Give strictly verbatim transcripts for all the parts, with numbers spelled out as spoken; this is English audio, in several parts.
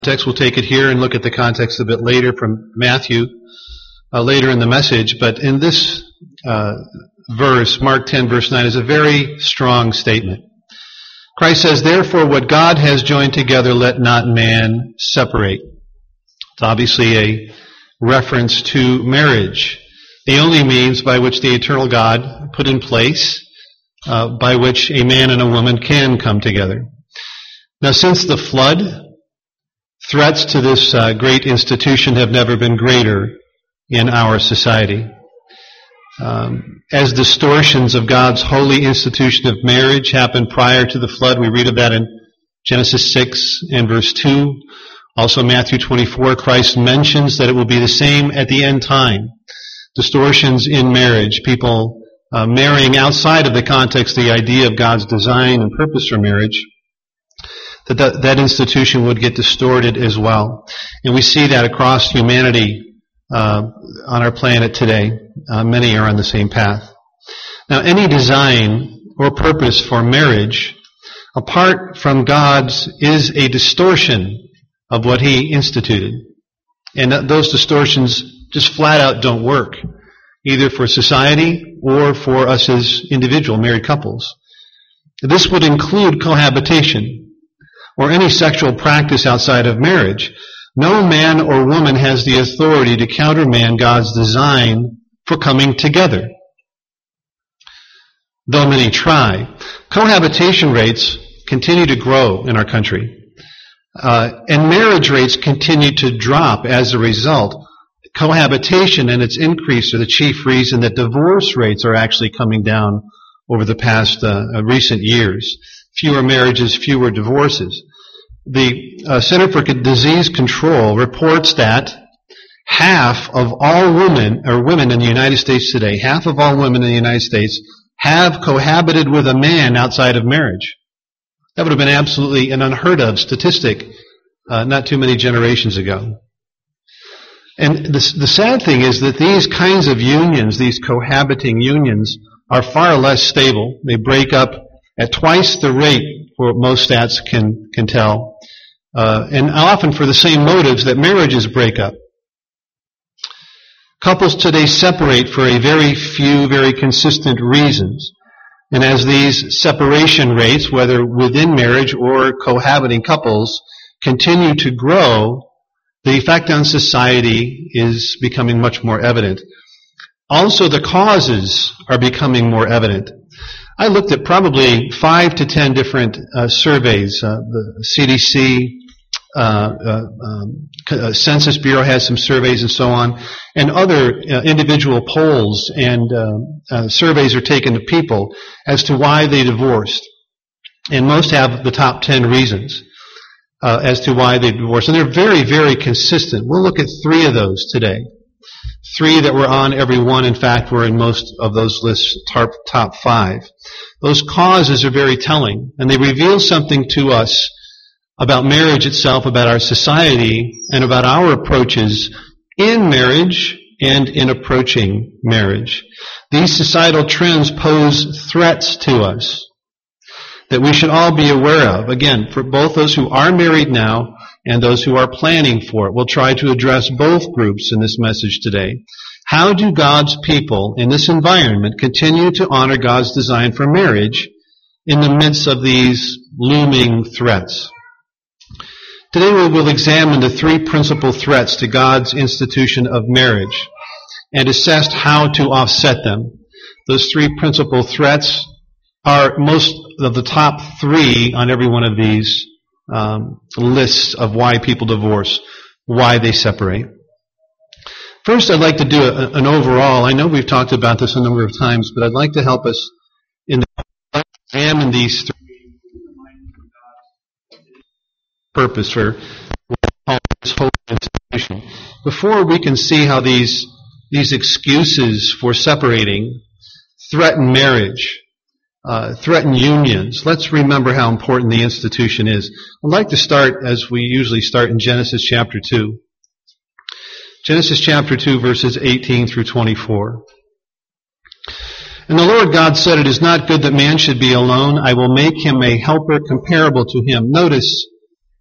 Text, we'll take it here and look at the context a bit later from Matthew, uh, later in the message. But in this uh, verse, Mark ten, verse nine, is a very strong statement. Christ says, "Therefore, what God has joined together, let not man separate." It's obviously a reference to marriage, the only means by which the eternal God put in place, uh, by which a man and a woman can come together. Now, since the flood, threats to this uh, great institution have never been greater in our society. Um, as distortions of God's holy institution of marriage happened prior to the flood, we read of that in Genesis six and verse two. Also Matthew twenty-four, Christ mentions that it will be the same at the end time. Distortions in marriage, people uh, marrying outside of the context, the idea of God's design and purpose for marriage. That, that institution would get distorted as well. And we see that across humanity uh, on our planet today. Uh, many are on the same path. Now, any design or purpose for marriage, apart from God's, is a distortion of what He instituted. And th- those distortions just flat out don't work, either for society or for us as individual married couples. This would include cohabitation, or any sexual practice outside of marriage. No man or woman has the authority to countermand God's design for coming together, though many try. Cohabitation rates continue to grow in our country, uh, and marriage rates continue to drop as a result. Cohabitation and its increase are the chief reason that divorce rates are actually coming down over the past uh, recent years. Fewer marriages, fewer divorces. The uh, Center for Disease Control reports that half of all women, or women in the United States today, half of all women in the United States have cohabited with a man outside of marriage. That would have been absolutely an unheard of statistic uh, not too many generations ago. And the, the sad thing is that these kinds of unions, these cohabiting unions, are far less stable. They break up at twice the rate, for most stats can can tell, uh, and often for the same motives that marriages break up. Couples today separate for a very few, very consistent reasons. And as these separation rates, whether within marriage or cohabiting couples, continue to grow, the effect on society is becoming much more evident. Also, the causes are becoming more evident. I looked at probably five to ten different uh, surveys. Uh, the C D C, uh, uh, um, uh, Census Bureau has some surveys and so on, and other uh, individual polls and uh, uh, surveys are taken to people as to why they divorced. And most have the top ten reasons uh, as to why they divorced. And they're very, very consistent. We'll look at three of those today. Three that were on every one, in fact, were in most of those lists, top, top five. Those causes are very telling, and they reveal something to us about marriage itself, about our society, and about our approaches in marriage and in approaching marriage. These societal trends pose threats to us that we should all be aware of. Again, for both those who are married now and those who are planning for it. We'll try to address both groups in this message today. How do God's people in this environment continue to honor God's design for marriage in the midst of these looming threats? Today we will examine the three principal threats to God's institution of marriage and assess how to offset them. Those three principal threats are most of the top three on every one of these Um, lists of why people divorce, why they separate. First, I'd like to do a, an overall. I know we've talked about this a number of times, but I'd like to help us in the, examine these three purpose for this whole institution. Before we can see how these these excuses for separating threaten marriage, Uh, threaten unions. Let's remember how important the institution is. I'd like to start, as we usually start, in Genesis chapter two. Genesis chapter two, verses eighteen through twenty-four. "And the Lord God said, It is not good that man should be alone. I will make him a helper comparable to him." Notice,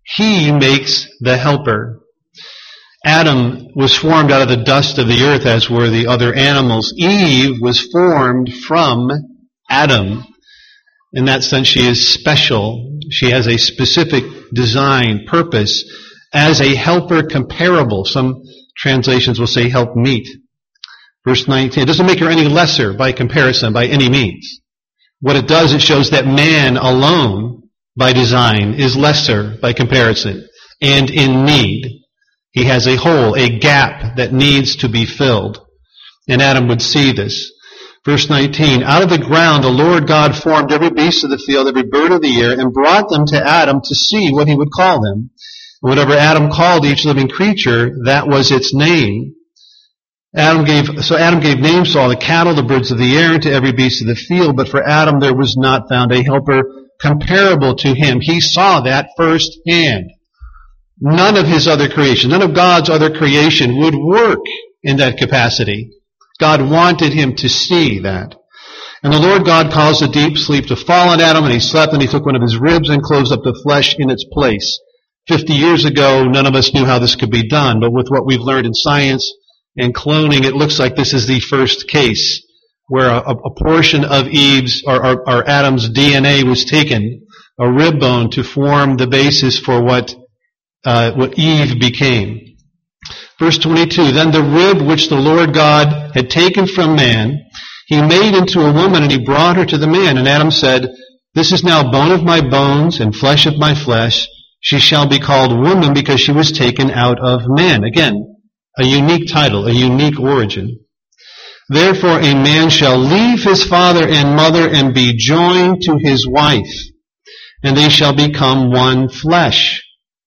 He makes the helper. Adam was formed out of the dust of the earth, as were the other animals. Eve was formed from Adam. In that sense, she is special. She has a specific design, purpose, as a helper comparable. Some translations will say help meet. Verse nineteen, it doesn't make her any lesser by comparison, by any means. What it does, it shows that man alone, by design, is lesser by comparison and in need. He has a hole, a gap that needs to be filled. And Adam would see this. Verse nineteen, out of the ground the Lord God formed every beast of the field, every bird of the air, and brought them to Adam to see what he would call them. And whatever Adam called each living creature, that was its name. Adam gave, so Adam gave names to all the cattle, the birds of the air, and to every beast of the field, but for Adam there was not found a helper comparable to him. He saw that firsthand. None of his other creation, none of God's other creation would work in that capacity. God wanted him to see that. And the Lord God caused a deep sleep to fall on Adam, and he slept, and he took one of his ribs and closed up the flesh in its place. Fifty years ago, none of us knew how this could be done, but with what we've learned in science and cloning, it looks like this is the first case where a, a portion of Eve's or, or, or Adam's D N A was taken, a rib bone, to form the basis for what uh, what Eve became. Verse twenty-two, then the rib which the Lord God had taken from man, he made into a woman, and he brought her to the man. And Adam said, this is now bone of my bones and flesh of my flesh. She shall be called woman because she was taken out of man. Again, a unique title, a unique origin. Therefore a man shall leave his father and mother and be joined to his wife, and they shall become one flesh.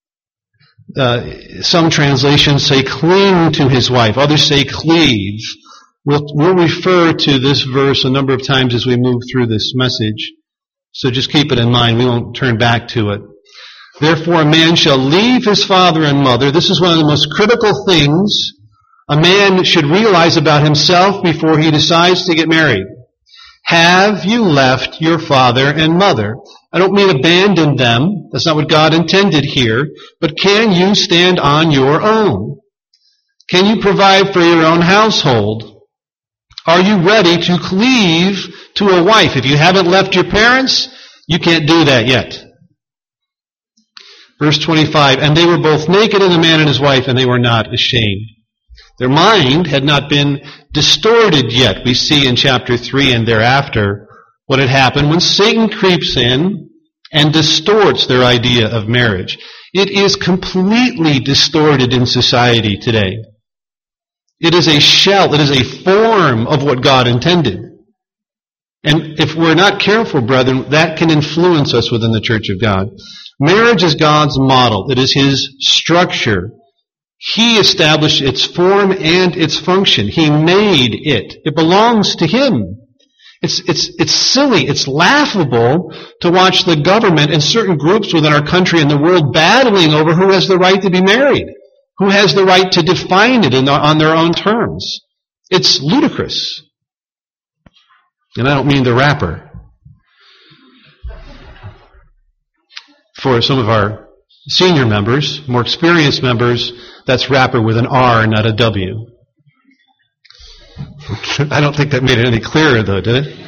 Uh, some translations say cling to his wife. Others say cleave. We'll, we'll refer to this verse a number of times as we move through this message. So just keep it in mind. We won't turn back to it. Therefore a man shall leave his father and mother. This is one of the most critical things a man should realize about himself before he decides to get married. Have you left your father and mother? I don't mean abandon them. That's not what God intended here. But can you stand on your own? Can you provide for your own household? Are you ready to cleave to a wife? If you haven't left your parents, you can't do that yet. Verse twenty-five, and they were both naked, in the man and his wife, and they were not ashamed. Their mind had not been distorted yet. We see in chapter three and thereafter what had happened when Satan creeps in and distorts their idea of marriage. It is completely distorted in society today. It is a shell, it is a form of what God intended. And if we're not careful, brethren, that can influence us within the Church of God. Marriage is God's model. It is His structure. He established its form and its function. He made it. It belongs to Him. It's, it's, it's silly, it's laughable to watch the government and certain groups within our country and the world battling over who has the right to be married, who has the right to define it in the, on their own terms. It's ludicrous. And I don't mean the rapper. For some of our senior members, more experienced members, that's rapper with an R, not a W. I don't think that made it any clearer, though, did it?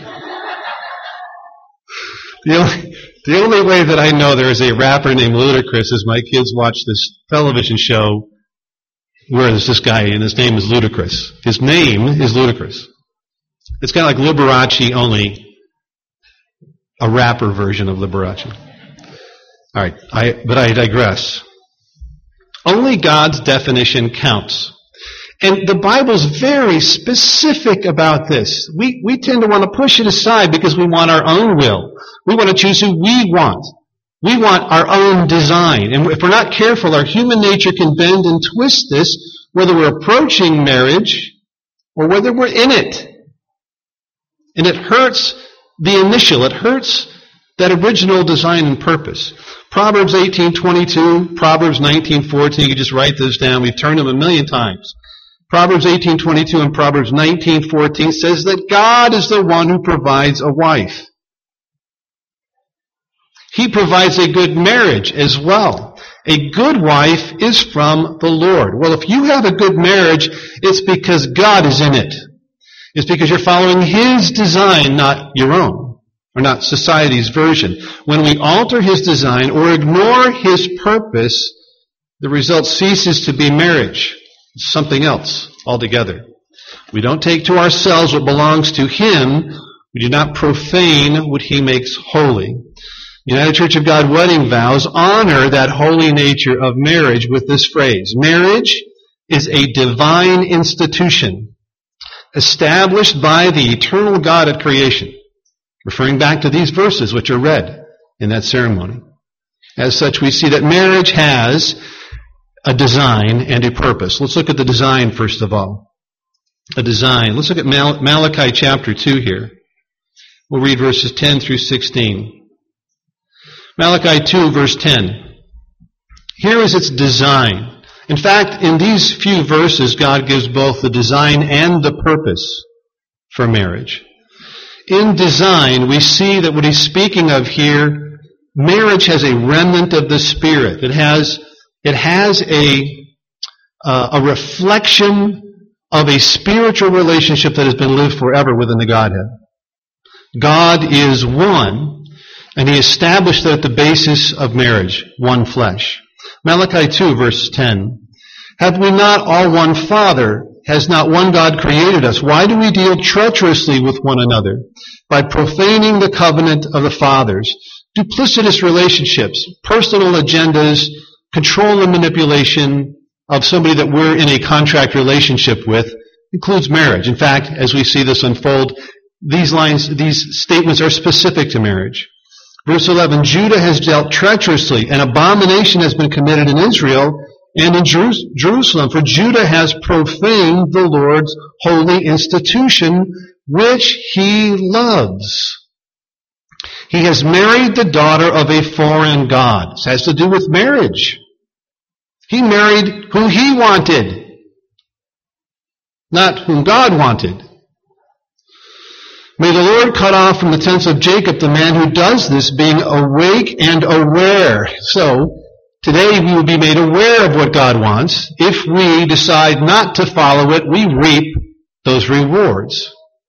The only, the only way that I know there is a rapper named Ludacris is my kids watch this television show where there's this guy, and his name is Ludacris. His name is Ludacris. It's kind of like Liberace, only a rapper version of Liberace. All right, I, but I digress. Only God's definition counts. And the Bible's very specific about this. We, we tend to want to push it aside because we want our own will. We want to choose who we want. We want our own design. And if we're not careful, our human nature can bend and twist this, whether we're approaching marriage or whether we're in it. And it hurts the initial. It hurts that original design and purpose. Proverbs eighteen twenty-two, Proverbs nineteen fourteen, you can just write those down. We've turned them a million times. Proverbs eighteen twenty-two and Proverbs nineteen fourteen says that God is the one who provides a wife. He provides a good marriage as well. A good wife is from the Lord. Well, if you have a good marriage, it's because God is in it. It's because you're following His design, not your own, or not society's version. When we alter His design or ignore His purpose, the result ceases to be marriage. It's something else altogether. We don't take to ourselves what belongs to Him. We do not profane what He makes holy. United Church of God wedding vows honor that holy nature of marriage with this phrase. Marriage is a divine institution established by the eternal God at creation, referring back to these verses which are read in that ceremony. As such, we see that marriage has a design and a purpose. Let's look at the design first of all. A design. Let's look at Mal- Malachi chapter two here. We'll read verses ten through sixteen. Malachi two, verse ten. Here is its design. In fact, in these few verses, God gives both the design and the purpose for marriage. In design, we see that what He's speaking of here, marriage has a remnant of the Spirit. It has, it has a, uh, a reflection of a spiritual relationship that has been lived forever within the Godhead. God is one, and He established that at the basis of marriage, one flesh. Malachi two, verse ten. Have we not all one Father? Has not one God created us? Why do we deal treacherously with one another? By profaning the covenant of the fathers. Duplicitous relationships, personal agendas, control and manipulation of somebody that we're in a contract relationship with includes marriage. In fact, as we see this unfold, these lines, these statements are specific to marriage. Verse eleven, Judah has dealt treacherously. An abomination has been committed in Israel and in Jerusalem. For Judah has profaned the Lord's holy institution, which He loves. He has married the daughter of a foreign god. This has to do with marriage. He married who he wanted, not whom God wanted. May the Lord cut off from the tents of Jacob the man who does this, being awake and aware. So, today we will be made aware of what God wants. If we decide not to follow it, we reap those rewards.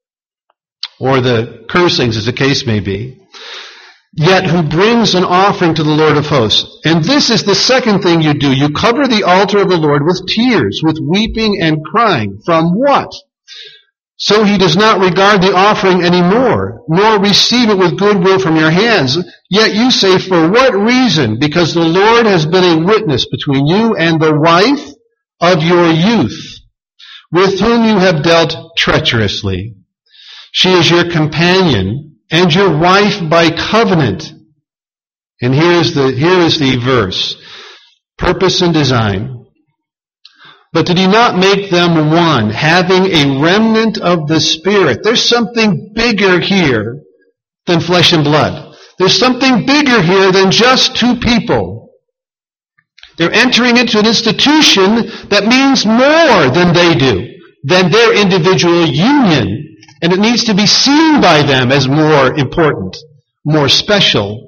Or the cursings, as the case may be. Yet who brings an offering to the Lord of hosts. And this is the second thing you do. You cover the altar of the Lord with tears, with weeping and crying. From what? So He does not regard the offering anymore, nor receive it with goodwill from your hands. Yet you say, for what reason? Because the Lord has been a witness between you and the wife of your youth, with whom you have dealt treacherously. She is your companion and your wife by covenant. And here is the, here is the verse. Purpose and design. But did He not make them one, having a remnant of the Spirit? There's something bigger here than flesh and blood. There's something bigger here than just two people. They're entering into an institution that means more than they do, than their individual union. And it needs to be seen by them as more important, more special.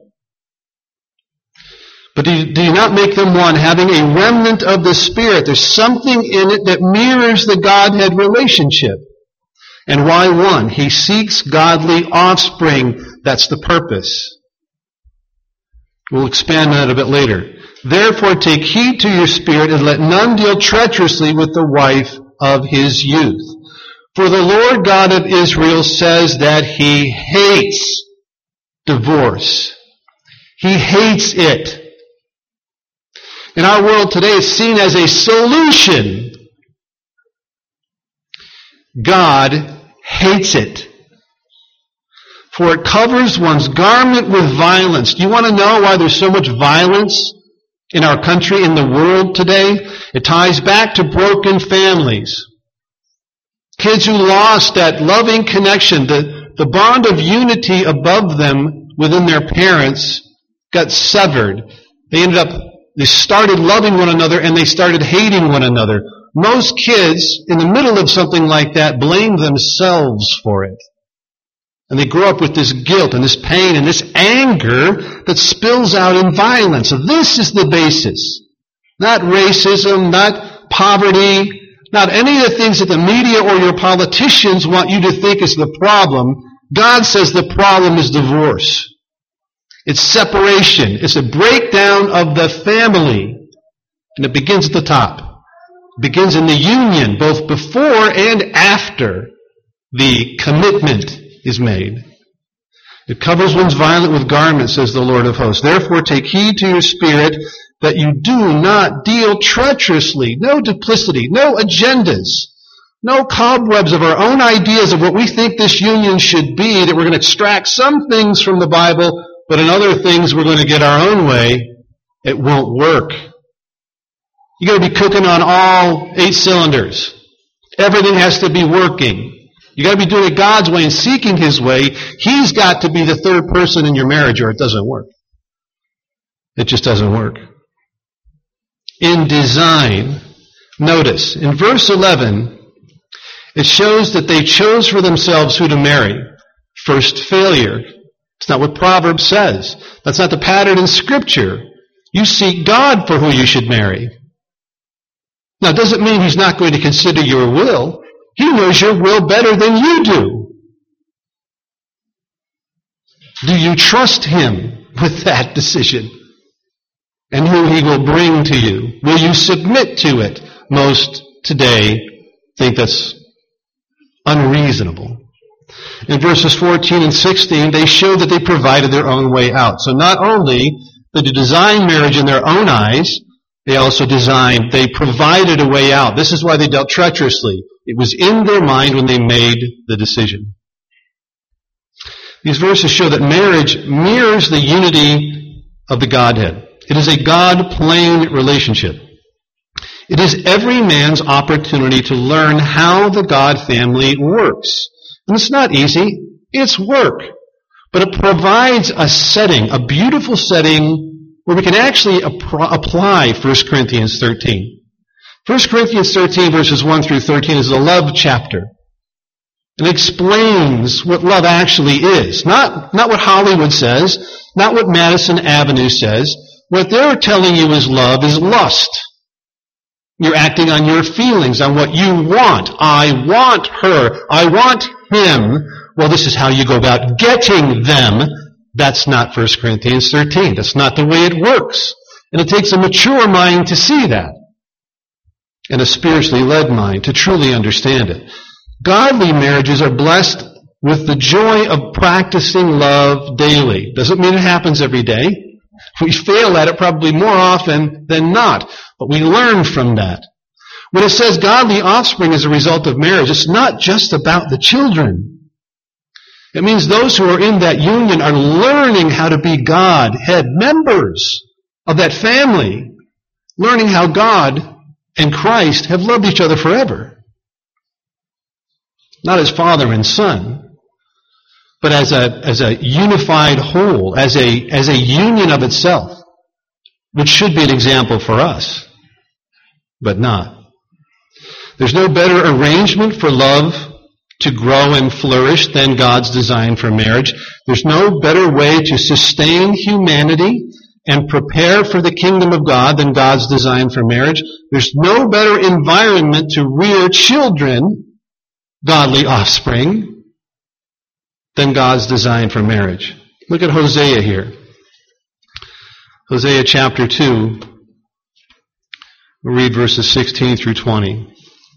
But do you, do you not make them one, having a remnant of the Spirit? There's something in it that mirrors the Godhead relationship. And why one? He seeks godly offspring. That's the purpose. We'll expand on that a bit later. Therefore take heed to your spirit, and let none deal treacherously with the wife of his youth. For the Lord God of Israel says that He hates divorce. He hates it. In our world today, it's seen as a solution. God hates it. For it covers one's garment with violence. Do you want to know why there's so much violence in our country, in the world today? It ties back to broken families. Kids who lost that loving connection, the, the bond of unity above them within their parents got severed. They ended up They started loving one another and they started hating one another. Most kids, in the middle of something like that, blame themselves for it. And they grow up with this guilt and this pain and this anger that spills out in violence. So this is the basis. Not racism, not poverty, not any of the things that the media or your politicians want you to think is the problem. God says the problem is divorce. It's separation. It's a breakdown of the family. And it begins at the top. It begins in the union, both before and after the commitment is made. It covers one's violence with garments, says the Lord of hosts. Therefore take heed to your spirit that you do not deal treacherously. No duplicity, no agendas, no cobwebs of our own ideas of what we think this union should be, that we're going to extract some things from the Bible, but in other things we're going to get our own way. It won't work. You've got to be cooking on all eight cylinders. Everything has to be working. You've got to be doing it God's way and seeking His way. He's got to be the third person in your marriage or it doesn't work. It just doesn't work. In design, notice, in verse eleven, it shows that they chose for themselves who to marry. First failure. It's not what Proverbs says. That's not the pattern in Scripture. You seek God for who you should marry. Now, it doesn't mean He's not going to consider your will. He knows your will better than you do. Do you trust Him with that decision? And who He will bring to you? Will you submit to it? Most today think that's unreasonable. In verses fourteen and sixteen, they show that they provided their own way out. So not only did they design marriage in their own eyes, they also designed, they provided a way out. This is why they dealt treacherously. It was in their mind when they made the decision. These verses show that marriage mirrors the unity of the Godhead. It is a God-plane relationship. It is every man's opportunity to learn how the God family works. And it's not easy. It's work. But it provides a setting, a beautiful setting where we can actually ap- apply First Corinthians thirteen. First Corinthians thirteen verses one through thirteen is a love chapter. And it explains what love actually is. Not, not what Hollywood says, not what Madison Avenue says. What they're telling you is love is lust. You're acting on your feelings, on what you want. I want her. I want him. Well, this is how you go about getting them. That's not First Corinthians thirteen. That's not the way it works. And it takes a mature mind to see that. And a spiritually led mind to truly understand it. Godly marriages are blessed with the joy of practicing love daily. Doesn't mean it happens every day. We fail at it probably more often than not. But we learn from that. When it says godly offspring as a result of marriage, it's not just about the children. It means those who are in that union are learning how to be God-head members of that family, learning how God and Christ have loved each other forever. Not as father and son, but as a, as a unified whole, as a, as a union of itself, which should be an example for us, but not. There's no better arrangement for love to grow and flourish than God's design for marriage. There's no better way to sustain humanity and prepare for the kingdom of God than God's design for marriage. There's no better environment to rear children, godly offspring, than God's design for marriage. Look at Hosea here. Hosea chapter two. We'll read verses sixteen through twenty.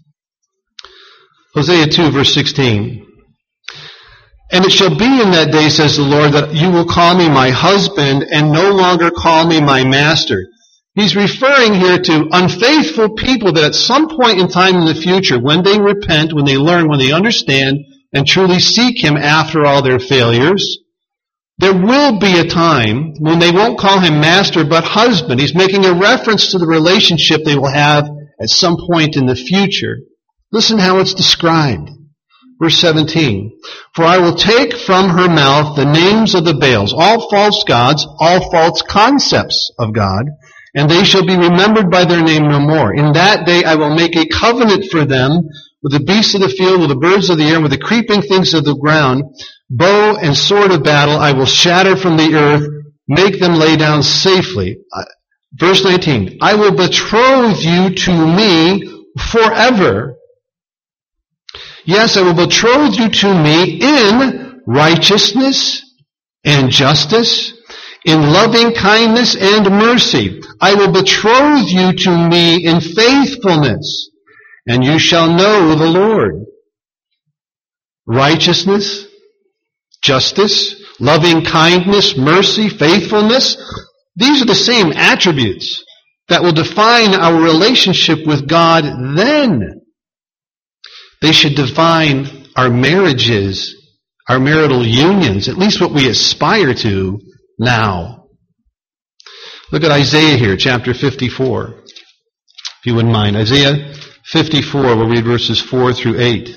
Hosea two, verse sixteen. And it shall be in that day, says the Lord, that you will call me my husband and no longer call me my master. He's referring here to unfaithful people that at some point in time in the future, when they repent, when they learn, when they understand, and truly seek Him after all their failures, there will be a time when they won't call Him master but husband. He's making a reference to the relationship they will have at some point in the future. Listen how it's described. Verse seventeen. For I will take from her mouth the names of the Baals, all false gods, all false concepts of God, and they shall be remembered by their name no more. In that day I will make a covenant for them with the beasts of the field, with the birds of the air, with the creeping things of the ground. Bow and sword of battle I will shatter from the earth, make them lay down safely. Verse nineteen, I will betroth you to me forever. Yes, I will betroth you to me in righteousness and justice, in loving kindness and mercy. I will betroth you to me in faithfulness, and you shall know the Lord. Righteousness, justice, loving kindness, mercy, faithfulness. These are the same attributes that will define our relationship with God then. They should define our marriages, our marital unions, at least what we aspire to now. Look at Isaiah here, chapter fifty-four. If you wouldn't mind. Isaiah fifty-four, we'll read verses four through eight.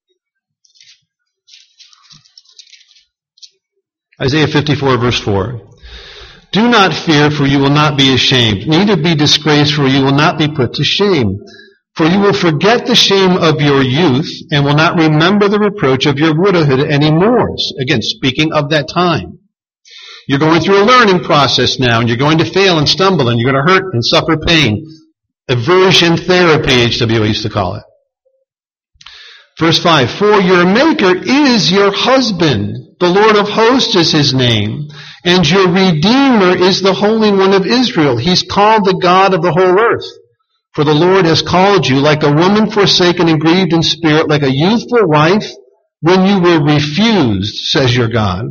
Isaiah fifty-four, verse four. Do not fear, for you will not be ashamed. Neither be disgraced, for you will not be put to shame. For you will forget the shame of your youth, and will not remember the reproach of your widowhood anymore. Again, speaking of that time. You're going through a learning process now, and you're going to fail and stumble, and you're going to hurt and suffer pain. Aversion therapy, H W A used to call it. Verse five, for your Maker is your husband. The Lord of hosts is his name. And your Redeemer is the Holy One of Israel. He's called the God of the whole earth. For the Lord has called you like a woman forsaken and grieved in spirit, like a youthful wife when you were refused, says your God.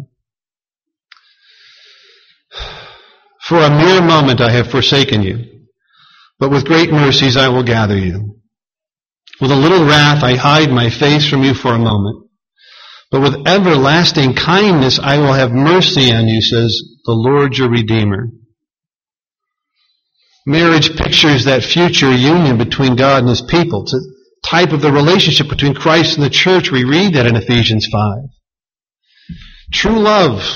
For a mere moment I have forsaken you, but with great mercies I will gather you. With a little wrath I hide my face from you for a moment, but with everlasting kindness I will have mercy on you, says the Lord your Redeemer. Marriage pictures that future union between God and his people. It's a type of the relationship between Christ and the church. We read that in Ephesians five. True love,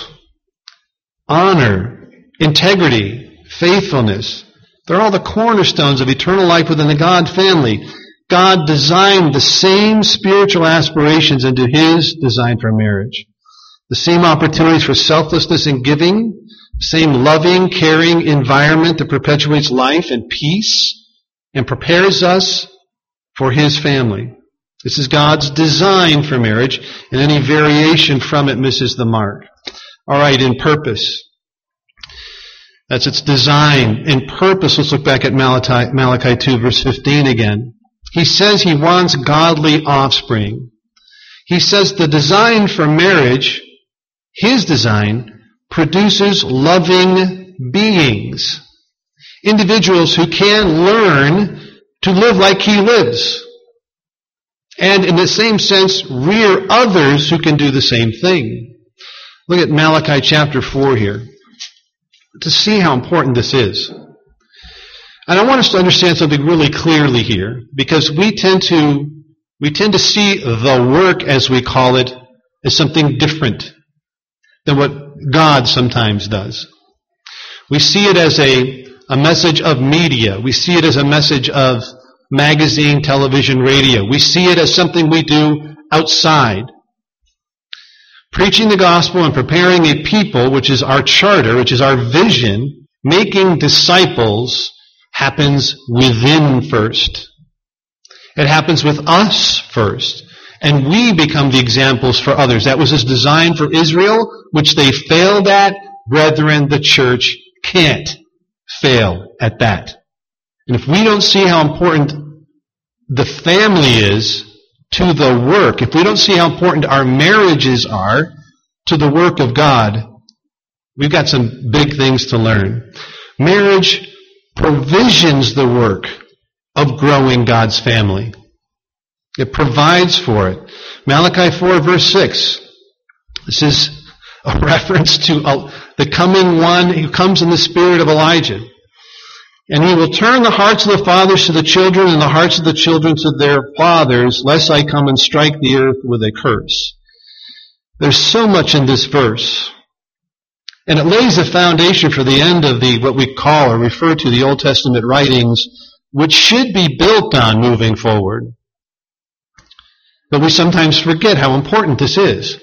honor, integrity, faithfulness, they're all the cornerstones of eternal life within the God family. God designed the same spiritual aspirations into his design for marriage. The same opportunities for selflessness and giving, same loving, caring environment that perpetuates life and peace and prepares us for his family. This is God's design for marriage, and any variation from it misses the mark. All right, in purpose. That's its design. In purpose, let's look back at Malachi, Malachi two, verse fifteen again. He says he wants godly offspring. He says the design for marriage, his design, produces loving beings. Individuals who can learn to live like he lives. And in the same sense, rear others who can do the same thing. Look at Malachi chapter four here, to see how important this is. And I want us to understand something really clearly here, because we tend to we tend to see the work, as we call it, as something different than what God sometimes does. We see it as a, a message of media. We see it as a message of magazine, television, radio. We see it as something we do outside. Preaching the gospel and preparing a people, which is our charter, which is our vision, making disciples, happens within first. It happens with us first. And we become the examples for others. That was his design for Israel, which they failed at. Brethren, the church can't fail at that. And if we don't see how important the family is to the work, if we don't see how important our marriages are to the work of God, we've got some big things to learn. Marriage provisions the work of growing God's family. It provides for it. Malachi four, verse six. This is a reference to the coming one who comes in the spirit of Elijah. And he will turn the hearts of the fathers to the children and the hearts of the children to their fathers, lest I come and strike the earth with a curse. There's so much in this verse. And it lays a foundation for the end of the what we call or refer to the Old Testament writings, which should be built on moving forward. But we sometimes forget how important this is.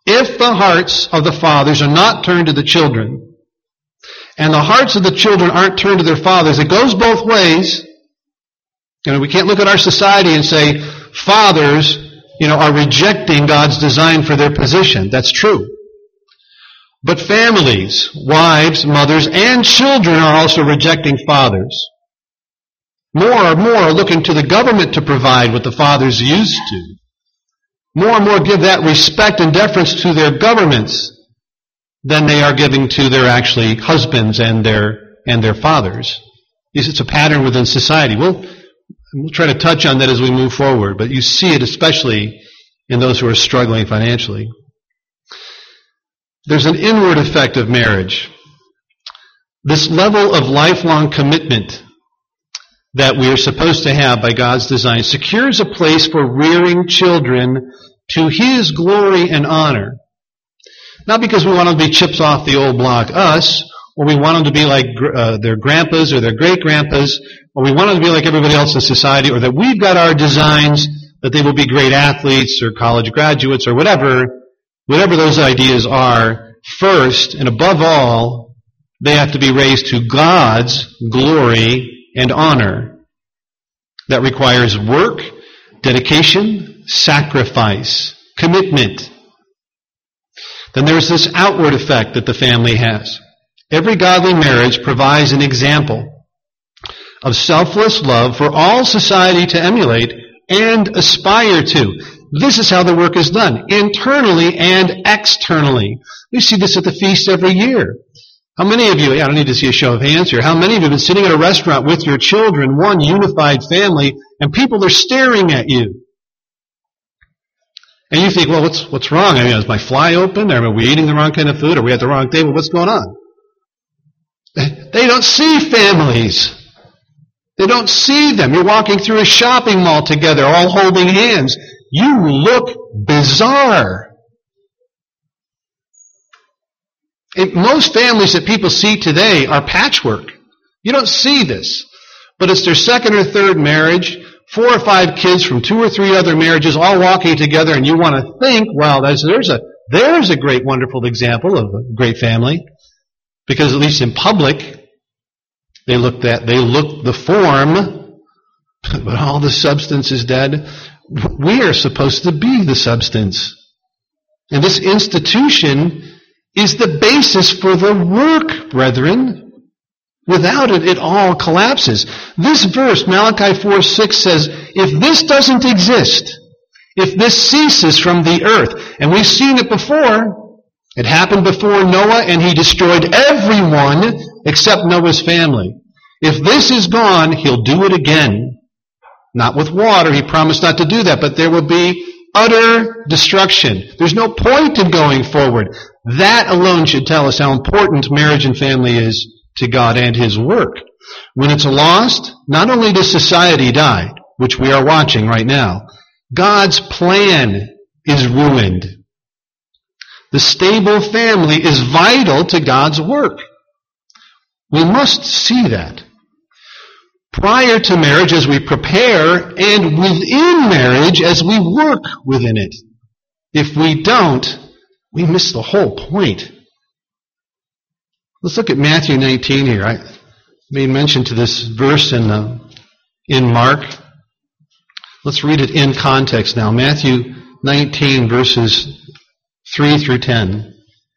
If the hearts of the fathers are not turned to the children, and the hearts of the children aren't turned to their fathers, it goes both ways. You know, we can't look at our society and say, fathers, you know, are rejecting God's design for their position. That's true. But families, wives, mothers, and children are also rejecting fathers. More and more are looking to the government to provide what the fathers used to. More and more give that respect and deference to their governments than they are giving to their actually husbands and their and their fathers. It's a pattern within society. We'll, we'll try to touch on that as we move forward, but you see it especially in those who are struggling financially. There's an inward effect of marriage. This level of lifelong commitment that we are supposed to have by God's design secures a place for rearing children to His glory and honor. Not because we want them to be chips off the old block, us, or we want them to be like uh, their grandpas or their great-grandpas, or we want them to be like everybody else in society, or that we've got our designs that they will be great athletes or college graduates or whatever, whatever those ideas are. First, and above all, they have to be raised to God's glory and honor. That requires work, dedication, sacrifice, commitment. Then there's this outward effect that the family has. Every godly marriage provides an example of selfless love for all society to emulate and aspire to. This is how the work is done, internally and externally. We see this at the feast every year. How many of you, I don't need to see a show of hands here, how many of you have been sitting at a restaurant with your children, one unified family, and people are staring at you? And you think, well, what's what's wrong? I mean, is my fly open? Are we eating the wrong kind of food? Are we at the wrong table? What's going on? They don't see families. They don't see them. You're walking through a shopping mall together, all holding hands. You look bizarre. It, most families that people see today are patchwork. You don't see this. But it's their second or third marriage, four or five kids from two or three other marriages all walking together, and you want to think, well, there's, there's a there's a great, wonderful example of a great family. Because at least in public, they look that they look the form, but all the substance is dead. We are supposed to be the substance. And this institution is the basis for the work, brethren. Without it, it all collapses. This verse, Malachi four six, says, if this doesn't exist, if this ceases from the earth, and we've seen it before, it happened before Noah, and he destroyed everyone except Noah's family. If this is gone, he'll do it again. Not with water, he promised not to do that, but there will be utter destruction. There's no point in going forward. That alone should tell us how important marriage and family is to God and His work. When it's lost, not only does society die, which we are watching right now, God's plan is ruined. The stable family is vital to God's work. We must see that. Prior to marriage as we prepare, and within marriage as we work within it. If we don't, we miss the whole point. Let's look at Matthew nineteen here. I made mention to this verse in uh, in Mark. Let's read it in context now. Matthew nineteen, verses three through ten.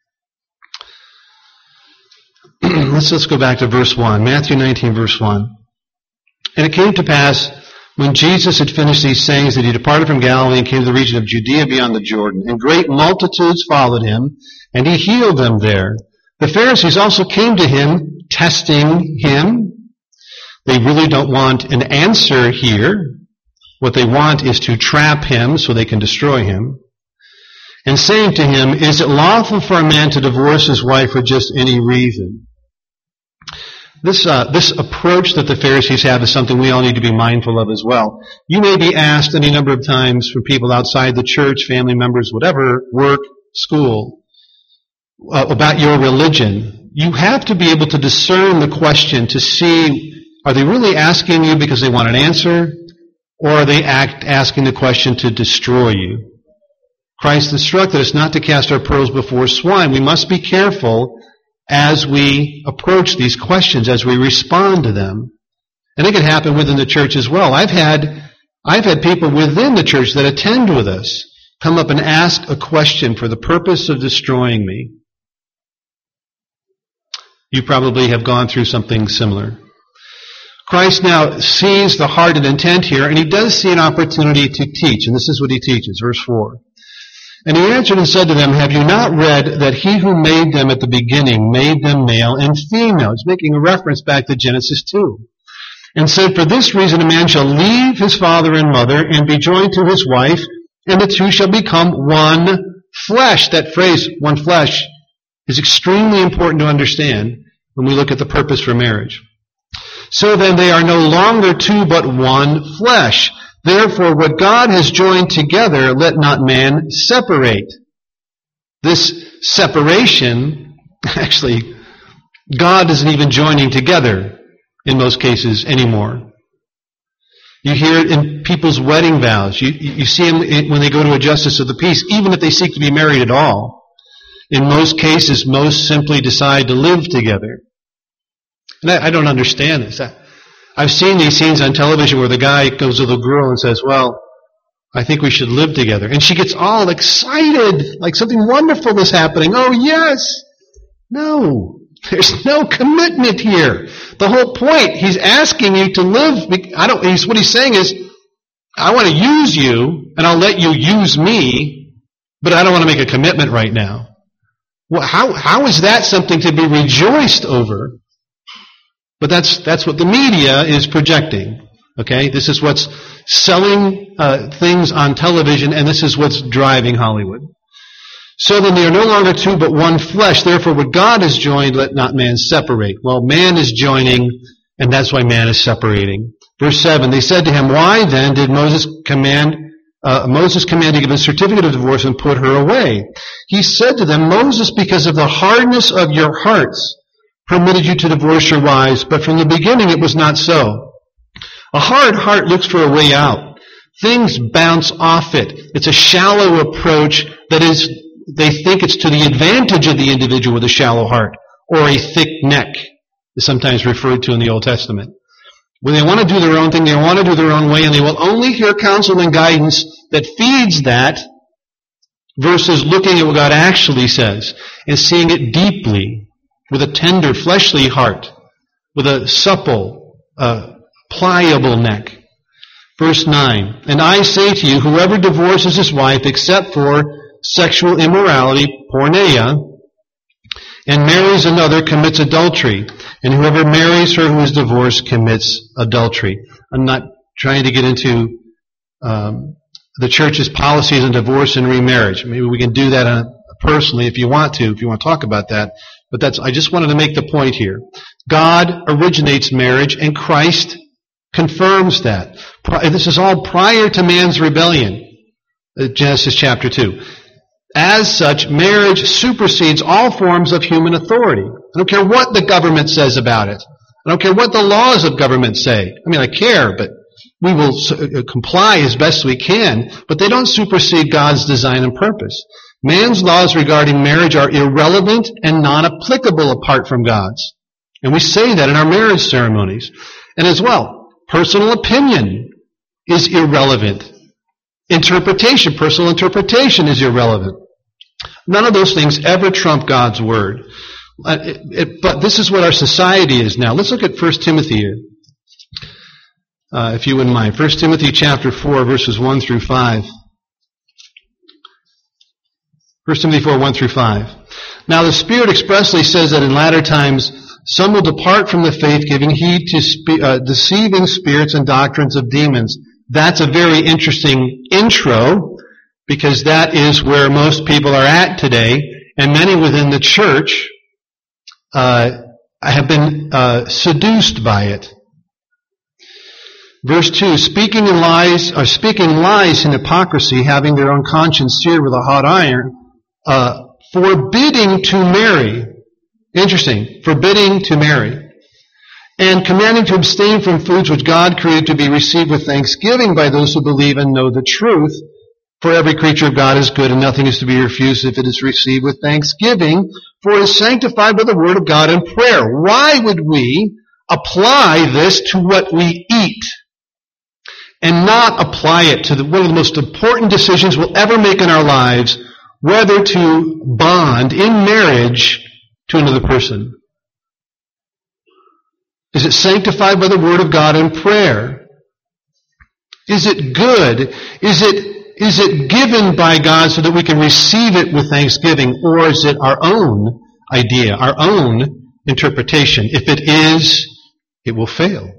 let's let's go back to verse one. Matthew nineteen, verse one. And it came to pass, when Jesus had finished these sayings, that he departed from Galilee and came to the region of Judea beyond the Jordan. And great multitudes followed him, and he healed them there. The Pharisees also came to him, testing him. They really don't want an answer here. What they want is to trap him so they can destroy him. And saying to him, is it lawful for a man to divorce his wife for just any reason? This uh, this approach that the Pharisees have is something we all need to be mindful of as well. You may be asked any number of times from people outside the church, family members, whatever, work, school, uh, about your religion. You have to be able to discern the question to see, are they really asking you because they want an answer, or are they act, asking the question to destroy you? Christ instructed us not to cast our pearls before swine. We must be careful as we approach these questions, as we respond to them. And it can happen within the church as well. I've had, I've had people within the church that attend with us come up and ask a question for the purpose of destroying me. You probably have gone through something similar. Christ now sees the heart and intent here, and he does see an opportunity to teach. And this is what he teaches, verse four. And he answered and said to them, have you not read that he who made them at the beginning made them male and female? He's making a reference back to Genesis two. And said, for this reason a man shall leave his father and mother and be joined to his wife, and the two shall become one flesh. That phrase, one flesh, is extremely important to understand when we look at the purpose for marriage. So then they are no longer two but one flesh. Therefore what God has joined together, let not man separate. This separation, actually, God isn't even joining together in most cases anymore. You hear it in people's wedding vows. You, you see them when they go to a justice of the peace, even if they seek to be married at all. In most cases, most simply decide to live together. And I, I don't understand this. I, I've seen these scenes on television where the guy goes to the girl and says, well, I think we should live together. And she gets all excited, like something wonderful is happening. Oh, yes. No. There's no commitment here. The whole point, he's asking you to live. I don't, he's, what he's saying is, I want to use you, and I'll let you use me, but I don't want to make a commitment right now. Well, how, how is that something to be rejoiced over? But that's, that's what the media is projecting. Okay? This is what's selling uh, things on television, and this is what's driving Hollywood. So then they are no longer two but one flesh. Therefore what God has joined, let not man separate. Well, man is joining, and that's why man is separating. Verse seven, they said to him, why then did Moses command, uh, Moses command to give a certificate of divorce and put her away? He said to them, Moses, because of the hardness of your hearts, permitted you to divorce your wives, but from the beginning it was not so. A hard heart looks for a way out. Things bounce off it. It's a shallow approach that is, they think it's to the advantage of the individual with a shallow heart, or a thick neck, is sometimes referred to in the Old Testament. When they want to do their own thing, they want to do their own way, and they will only hear counsel and guidance that feeds that, versus looking at what God actually says, and seeing it deeply, with a tender, fleshly heart, with a supple, uh, pliable neck. Verse nine, and I say to you, whoever divorces his wife except for sexual immorality, porneia, and marries another commits adultery, and whoever marries her who is divorced commits adultery. I'm not trying to get into um, the church's policies on divorce and remarriage. Maybe we can do that on, personally if you want to, if you want to talk about that. But that's, I just wanted to make the point here. God originates marriage, and Christ confirms that. This is all prior to man's rebellion. Genesis chapter two. As such, marriage supersedes all forms of human authority. I don't care what the government says about it. I don't care what the laws of government say. I mean, I care, but we will comply as best we can, but they don't supersede God's design and purpose. Man's laws regarding marriage are irrelevant and non-applicable apart from God's. And we say that in our marriage ceremonies. And as well, personal opinion is irrelevant. Interpretation, personal interpretation is irrelevant. None of those things ever trump God's word. Uh, it, it, but this is what our society is now. Let's look at First Timothy here. Uh, if you wouldn't mind. First Timothy chapter four, verses one through five. First Timothy four, one through five. Now the Spirit expressly says that in latter times some will depart from the faith, giving heed to spe- uh, deceiving spirits and doctrines of demons. That's a very interesting intro, because that is where most people are at today, and many within the church uh, have been uh, seduced by it. Verse two, speaking in lies, or speaking lies in hypocrisy, having their own conscience seared with a hot iron, uh, forbidding to marry. Interesting. Forbidding to marry. And commanding to abstain from foods which God created to be received with thanksgiving by those who believe and know the truth, For every creature of God is good, and nothing is to be refused if it is received with thanksgiving, for it is sanctified by the word of God and prayer. Why would we apply this to what we eat and not apply it to the, one of the most important decisions we'll ever make in our lives, whether to bond in marriage to another person? Is it sanctified by the word of God and prayer? Is it good? Is it Is it given by God so that we can receive it with thanksgiving, or is it our own idea, our own interpretation? If it is, it will fail.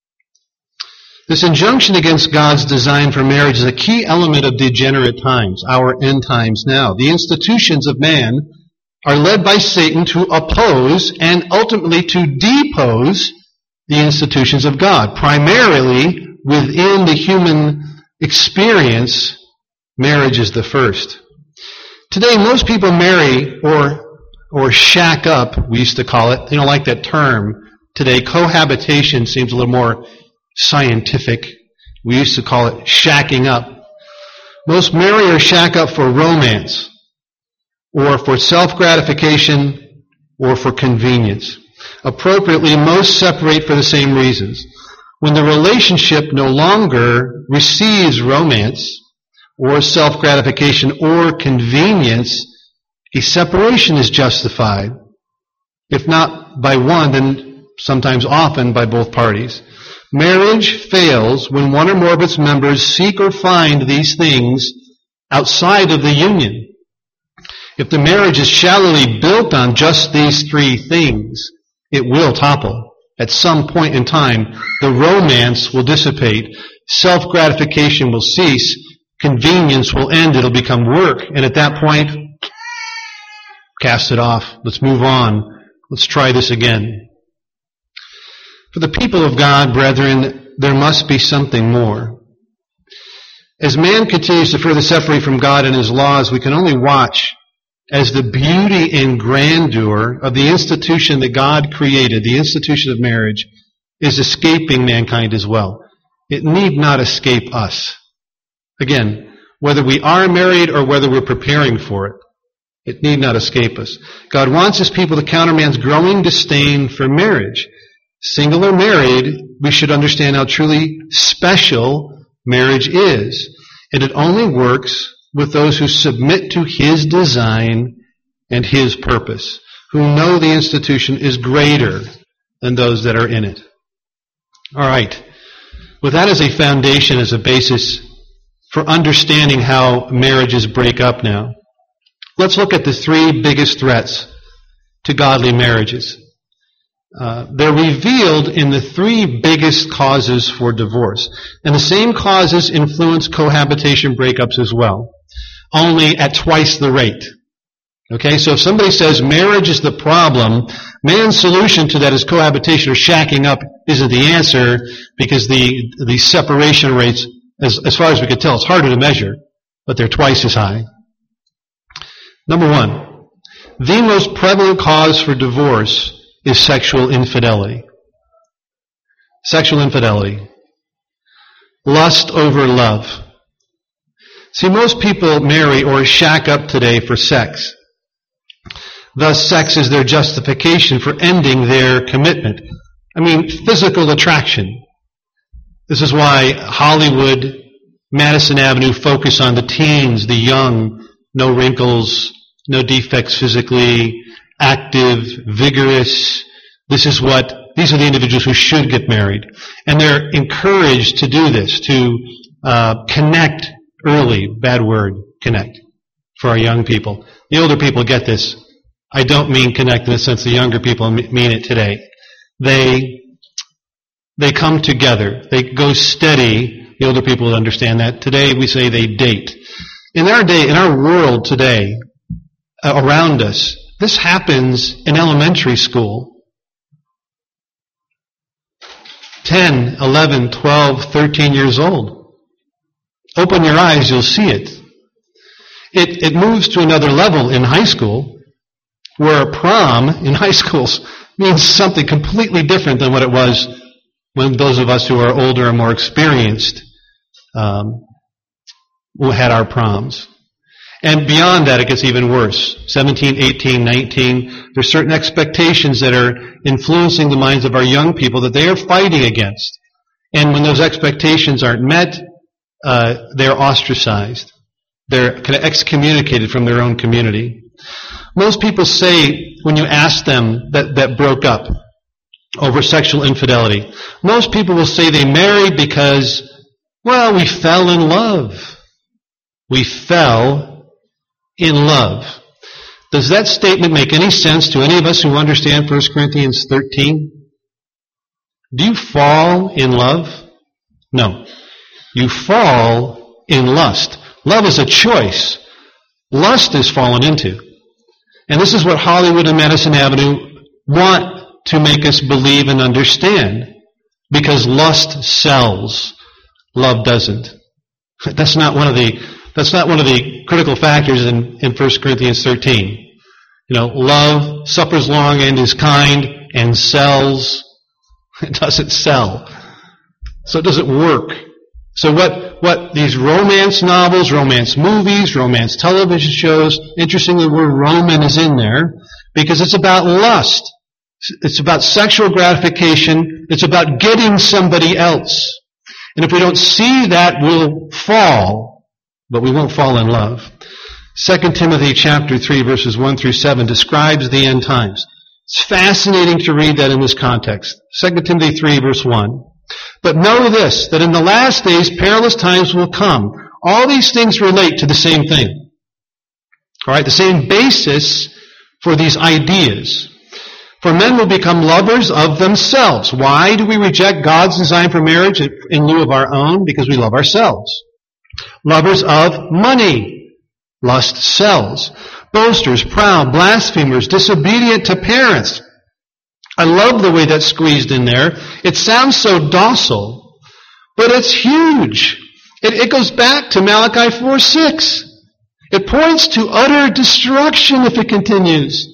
This injunction against God's design for marriage is a key element of degenerate times, our end times now. The institutions of man are led by Satan to oppose and ultimately to depose the institutions of God. Primarily within the human experience, marriage is the first. Today, most people marry or or shack up, we used to call it. They don't like that term. Today, cohabitation seems a little more scientific. We used to call it shacking up. Most marry or shack up for romance, or for self-gratification, or for convenience. Appropriately, most separate for the same reasons. When the relationship no longer receives romance, or self-gratification, or convenience, a separation is justified. If not by one, then sometimes often by both parties. Marriage fails when one or more of its members seek or find these things outside of the union. If the marriage is shallowly built on just these three things, it will topple. At some point in time, the romance will dissipate, self-gratification will cease, convenience will end, it'll become work. And at that point, cast it off. Let's move on. Let's try this again. For the people of God, brethren, there must be something more. As man continues to further separate from God and His laws, we can only watch as the beauty and grandeur of the institution that God created, the institution of marriage, is escaping mankind as well. It need not escape us. Again, whether we are married or whether we're preparing for it, it need not escape us. God wants His people to counter man's growing disdain for marriage. Single or married, we should understand how truly special marriage is. And it only works with those who submit to His design and His purpose, who know the institution is greater than those that are in it. All right. With that as a foundation, as a basis for understanding how marriages break up now, let's look at the three biggest threats to godly marriages. Uh, they're revealed in the three biggest causes for divorce. And the same causes influence cohabitation breakups as well, only at twice the rate. Okay, so if somebody says marriage is the problem, man's solution to that is cohabitation or shacking up isn't the answer, because the the separation rates, as, as far as we could tell, it's harder to measure, but they're twice as high. Number one, the most prevalent cause for divorce is sexual infidelity. Sexual infidelity. Lust over love. See, most people marry or shack up today for sex. Thus, sex is their justification for ending their commitment. I mean, physical attraction. This is why Hollywood, Madison Avenue focus on the teens, the young, no wrinkles, no defects physically, active, vigorous. This is what, these are the individuals who should get married. And they're encouraged to do this, to uh, connect early. Bad word, connect, for our young people. The older people get this. I don't mean connect in the sense the younger people mean it today. They, they come together. They go steady. The older people would understand that. Today we say they date. In our day, in our world today, uh, around us, this happens in elementary school. ten, eleven, twelve, thirteen years old. Open your eyes, you'll see it. It, it moves to another level in high school, where a prom in high schools means something completely different than what it was when those of us who are older and more experienced um, had our proms. And beyond that, it gets even worse. seventeen, eighteen, nineteen, there's certain expectations that are influencing the minds of our young people that they are fighting against. And when those expectations aren't met, uh, they're ostracized. They're kind of excommunicated from their own community. Most people say, when you ask them that, that broke up over sexual infidelity, most people will say they married because, well, we fell in love. We fell in love. Does that statement make any sense to any of us who understand First Corinthians thirteen? Do you fall in love? No. You fall in lust. Love is a choice. Lust is fallen into. And this is what Hollywood and Madison Avenue want to make us believe and understand. Because lust sells. Love doesn't. That's not one of the That's not one of the critical factors in, in First Corinthians thirteen. You know, love suffers long and is kind and sells. It doesn't sell. So it doesn't work. So what, what these romance novels, romance movies, romance television shows, interestingly the word Roman is in there, because it's about lust. It's about sexual gratification. It's about getting somebody else. And if we don't see that, we'll fall. But we won't fall in love. Second Timothy chapter three, verses one through seven describes the end times. It's fascinating to read that in this context. Second Timothy three, verse one. But know this, that in the last days perilous times will come. All these things relate to the same thing. All right, the same basis for these ideas. For men will become lovers of themselves. Why do we reject God's design for marriage in lieu of our own? Because we love ourselves. Lovers of money. Lust sells. Boasters, proud, blasphemers, disobedient to parents. I love the way that's squeezed in there. It sounds so docile, but it's huge. It, it goes back to Malachi four six. It points to utter destruction if it continues.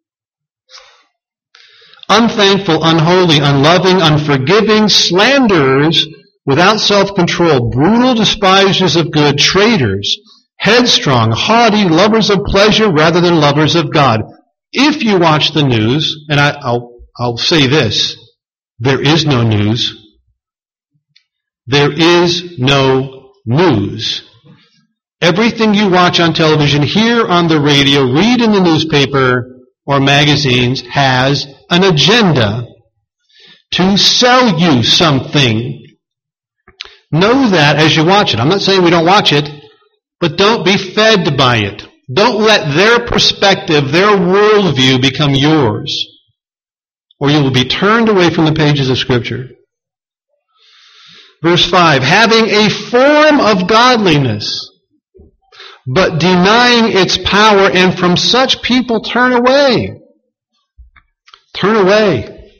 Unthankful, unholy, unloving, unforgiving, slanderers, without self-control, brutal despisers of good, traitors, headstrong, haughty, lovers of pleasure rather than lovers of God. If you watch the news, and I, I'll, I'll say this, there is no news. There is no news. Everything you watch on television, hear on the radio, read in the newspaper or magazines has an agenda to sell you something. Know that as you watch it. I'm not saying we don't watch it, but don't be fed by it. Don't let their perspective, their worldview become yours, or you will be turned away from the pages of Scripture. Verse five, having a form of godliness, but denying its power, and from such people turn away. Turn away.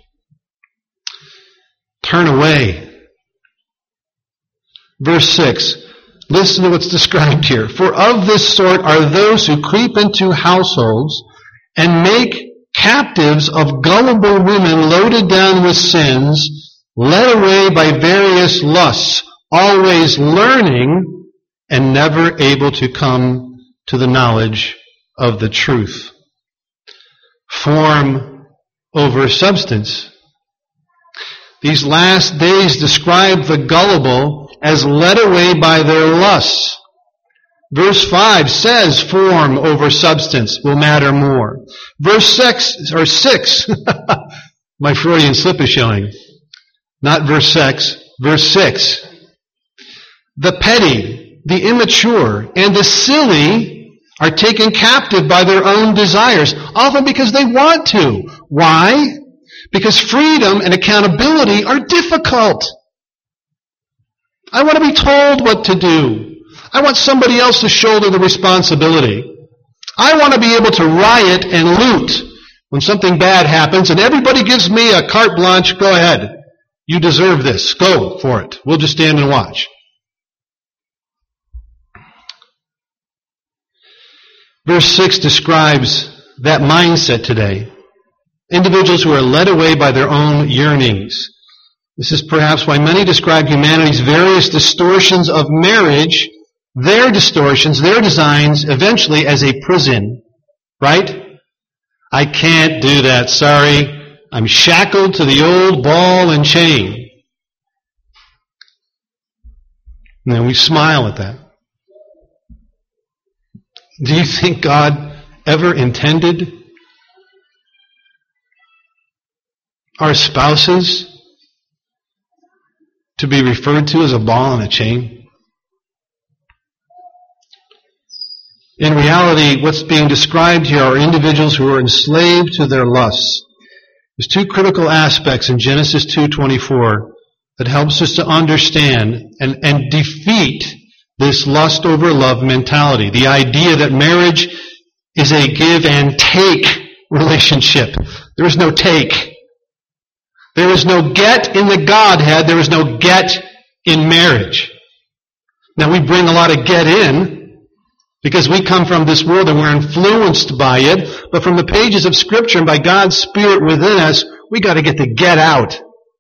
Turn away. Verse six, listen to what's described here. For of this sort are those who creep into households and make captives of gullible women loaded down with sins, led away by various lusts, always learning and never able to come to the knowledge of the truth. Form over substance. These last days describe the gullible as led away by their lusts. Verse five says form over substance will matter more. Verse six, or six, my Freudian slip is showing. Not verse six, verse six. The petty, the immature, and the silly are taken captive by their own desires, often because they want to. Why? Because freedom and accountability are difficult. I want to be told what to do. I want somebody else to shoulder the responsibility. I want to be able to riot and loot when something bad happens and everybody gives me a carte blanche. Go ahead. You deserve this. Go for it. We'll just stand and watch. Verse six describes that mindset today. Individuals who are led away by their own yearnings. This is perhaps why many describe humanity's various distortions of marriage their distortions, their designs, eventually as a prison. Right? I can't do that, sorry. I'm shackled to the old ball and chain. And then we smile at that. Do you think God ever intended our spouses to be referred to as a ball and a chain? In reality, what's being described here are individuals who are enslaved to their lusts. There's two critical aspects in Genesis two twenty-four that helps us to understand and, and defeat this lust over love mentality. The idea that marriage is a give and take relationship. There is no take. There is no get in the Godhead. There is no get in marriage. Now we bring a lot of get in because we come from this world and we're influenced by it. But from the pages of Scripture and by God's Spirit within us, we got to get the get out.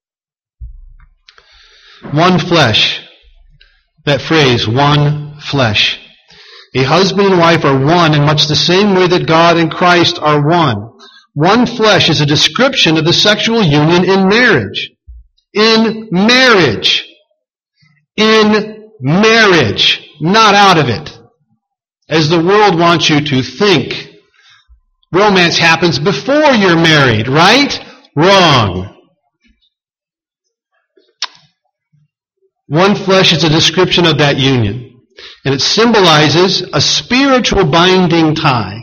One flesh. That phrase, one flesh. A husband and wife are one in much the same way that God and Christ are one. One flesh is a description of the sexual union in marriage. In marriage. In marriage. Not out of it. As the world wants you to think. Romance happens before you're married, right? Wrong. One flesh is a description of that union. And it symbolizes a spiritual binding tie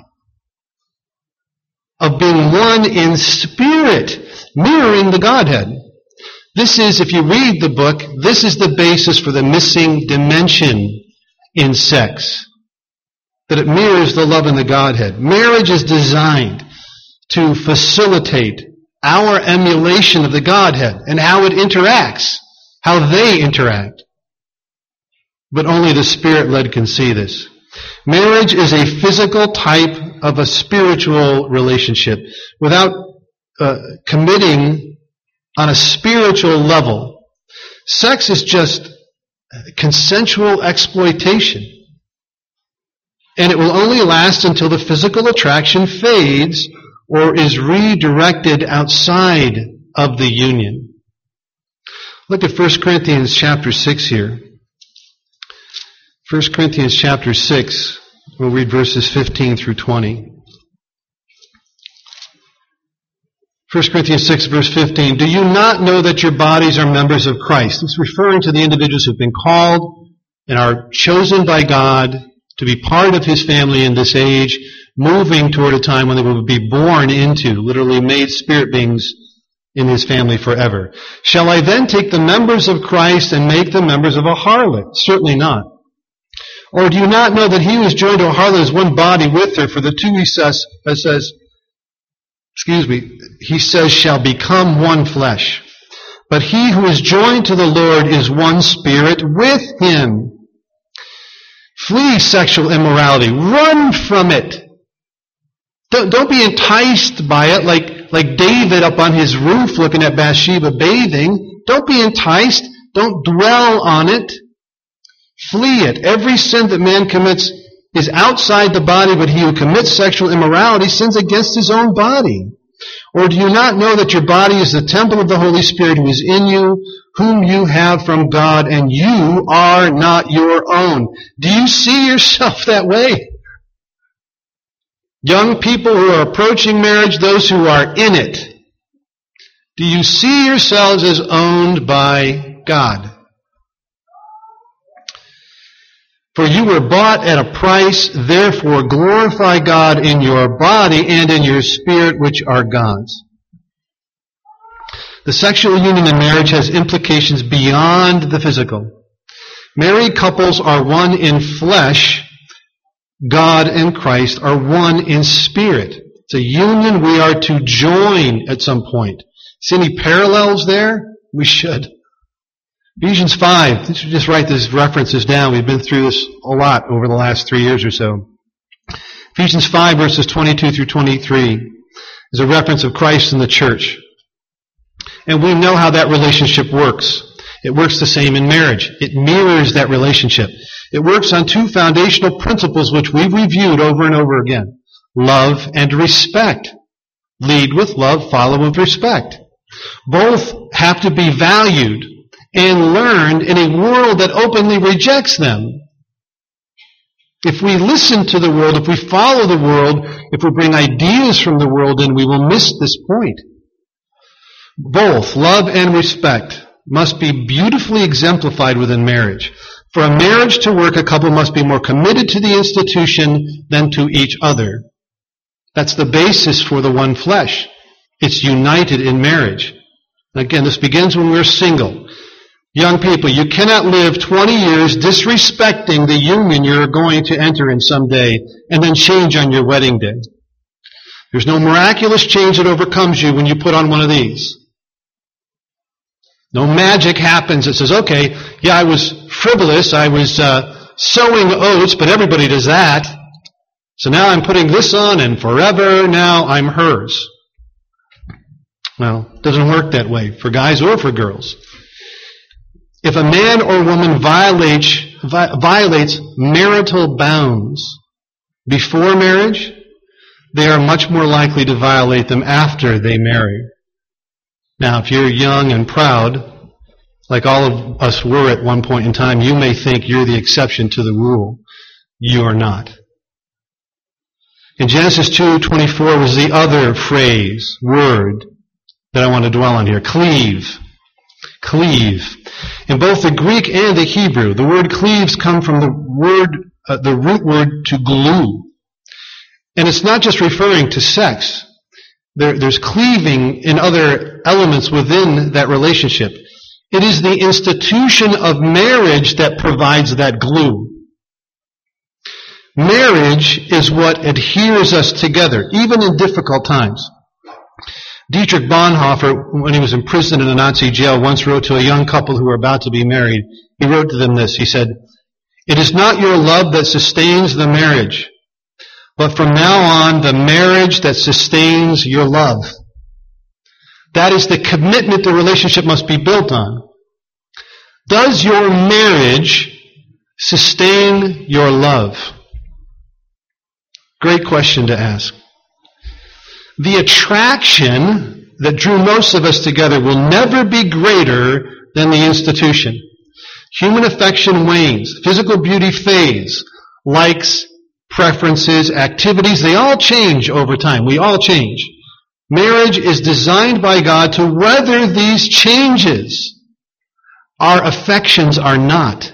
of being one in spirit, mirroring the Godhead. This is, if you read the book, this is the basis for the missing dimension in sex. That it mirrors the love in the Godhead. Marriage is designed to facilitate our emulation of the Godhead and how it interacts. How they interact. But only the Spirit-led can see this. Marriage is a physical type of a spiritual relationship. Without uh, committing on a spiritual level, sex is just consensual exploitation. And it will only last until the physical attraction fades or is redirected outside of the union. Look at First Corinthians chapter six here. First Corinthians chapter six, we'll read verses fifteen through twenty. First Corinthians six verse fifteen. Do you not know that your bodies are members of Christ? It's referring to the individuals who've been called and are chosen by God to be part of His family in this age, moving toward a time when they will be born into, literally made spirit beings in His family forever. Shall I then take the members of Christ and make them members of a harlot? Certainly not. Or do you not know that he who is joined to a harlot is one body with her? For the two, he says, says, excuse me, he says, shall become one flesh. But he who is joined to the Lord is one spirit with Him. Flee sexual immorality. Run from it. Don't, don't be enticed by it like Like David up on his roof looking at Bathsheba bathing. Don't be enticed. Don't dwell on it. Flee it. Every sin that man commits is outside the body, but he who commits sexual immorality sins against his own body. Or do you not know that your body is the temple of the Holy Spirit who is in you, whom you have from God, and you are not your own? Do you see yourself that way? Young people who are approaching marriage, those who are in it, do you see yourselves as owned by God? For you were bought at a price, therefore glorify God in your body and in your spirit, which are God's. The sexual union in marriage has implications beyond the physical. Married couples are one in flesh. God and Christ are one in spirit. It's a union we are to join at some point. See any parallels there? We should. Ephesians five, just write these references down. We've been through this a lot over the last three years or so. Ephesians five verses twenty-two through twenty-three is a reference of Christ and the church. And we know how that relationship works. It works the same in marriage. It mirrors that relationship. It works on two foundational principles which we've reviewed over and over again. Love and respect. Lead with love, follow with respect. Both have to be valued and learned in a world that openly rejects them. If we listen to the world, if we follow the world, if we bring ideas from the world in, we will miss this point. Both love and respect must be beautifully exemplified within marriage. For a marriage to work, a couple must be more committed to the institution than to each other. That's the basis for the one flesh. It's united in marriage. Again, this begins when we're single. Young people, you cannot live twenty years disrespecting the union you're going to enter in someday and then change on your wedding day. There's no miraculous change that overcomes you when you put on one of these. No magic happens that says, okay, yeah, I was frivolous, I was uh, sowing oats, but everybody does that. So now I'm putting this on and forever now I'm hers. Well, it doesn't work that way for guys or for girls. If a man or woman violates, vi- violates marital bounds before marriage, they are much more likely to violate them after they marry. Now, if you're young and proud, like all of us were at one point in time, you may think you're the exception to the rule. You are not. In Genesis two twenty-four was the other phrase, word, that I want to dwell on here. Cleave. Cleave. In both the Greek and the Hebrew, the word cleaves come from the word, uh, the root word to glue. And it's not just referring to sex. There, there's cleaving in other elements within that relationship. It is the institution of marriage that provides that glue. Marriage is what adheres us together, even in difficult times. Dietrich Bonhoeffer, when he was imprisoned in a Nazi jail, once wrote to a young couple who were about to be married. He wrote to them this. He said, "It is not your love that sustains the marriage, but from now on, the marriage that sustains your love." That is the commitment the relationship must be built on. Does your marriage sustain your love? Great question to ask. The attraction that drew most of us together will never be greater than the institution. Human affection wanes. Physical beauty fades. Likes, preferences, activities, they all change over time. We all change. Marriage is designed by God to weather these changes. Our affections are not.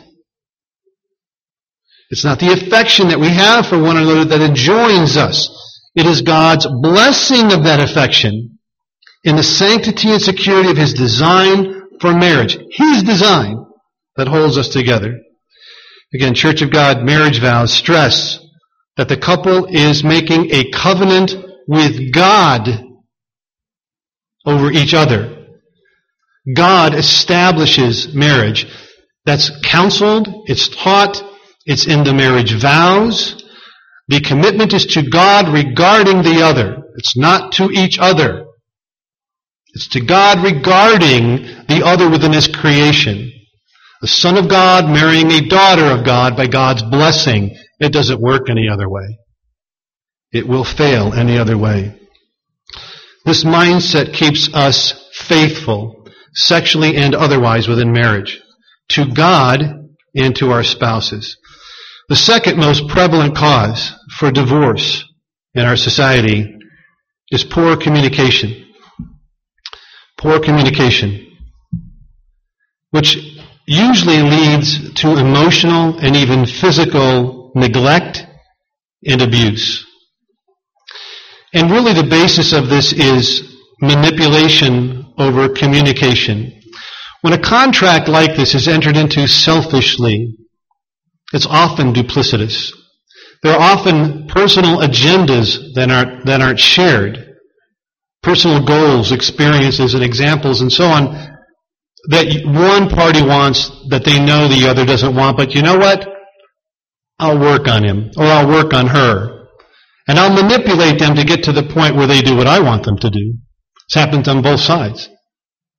It's not the affection that we have for one another that enjoins us. It is God's blessing of that affection in the sanctity and security of His design for marriage. His design that holds us together. Again, Church of God marriage vows stress that the couple is making a covenant with God over each other. God establishes marriage. That's counseled, it's taught, it's in the marriage vows. The commitment is to God regarding the other. It's not to each other. It's to God regarding the other within His creation. The Son of God marrying a daughter of God by God's blessing. It doesn't work any other way. It will fail any other way. This mindset keeps us faithful, sexually and otherwise, within marriage, to God and to our spouses. The second most prevalent cause for divorce in our society is poor communication. Poor communication, which usually leads to emotional and even physical neglect and abuse. And really the basis of this is manipulation over communication. When a contract like this is entered into selfishly, it's often duplicitous. There are often personal agendas that aren't, that aren't shared. Personal goals, experiences, and examples, and so on, that one party wants that they know the other doesn't want, but you know what? I'll work on him, or I'll work on her. And I'll manipulate them to get to the point where they do what I want them to do. It's happened on both sides.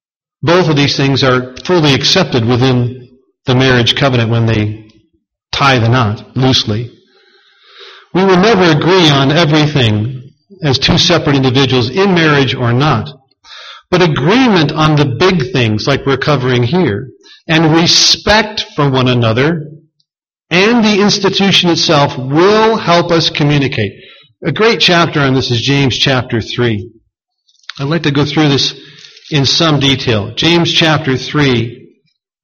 both of these things are fully accepted within the marriage covenant when they tie the knot loosely. We will never agree on everything as two separate individuals in marriage or not. But agreement on the big things like we're covering here, and respect for one another and the institution itself will help us communicate. A great chapter on this is James chapter three. I'd like to go through this in some detail. James chapter three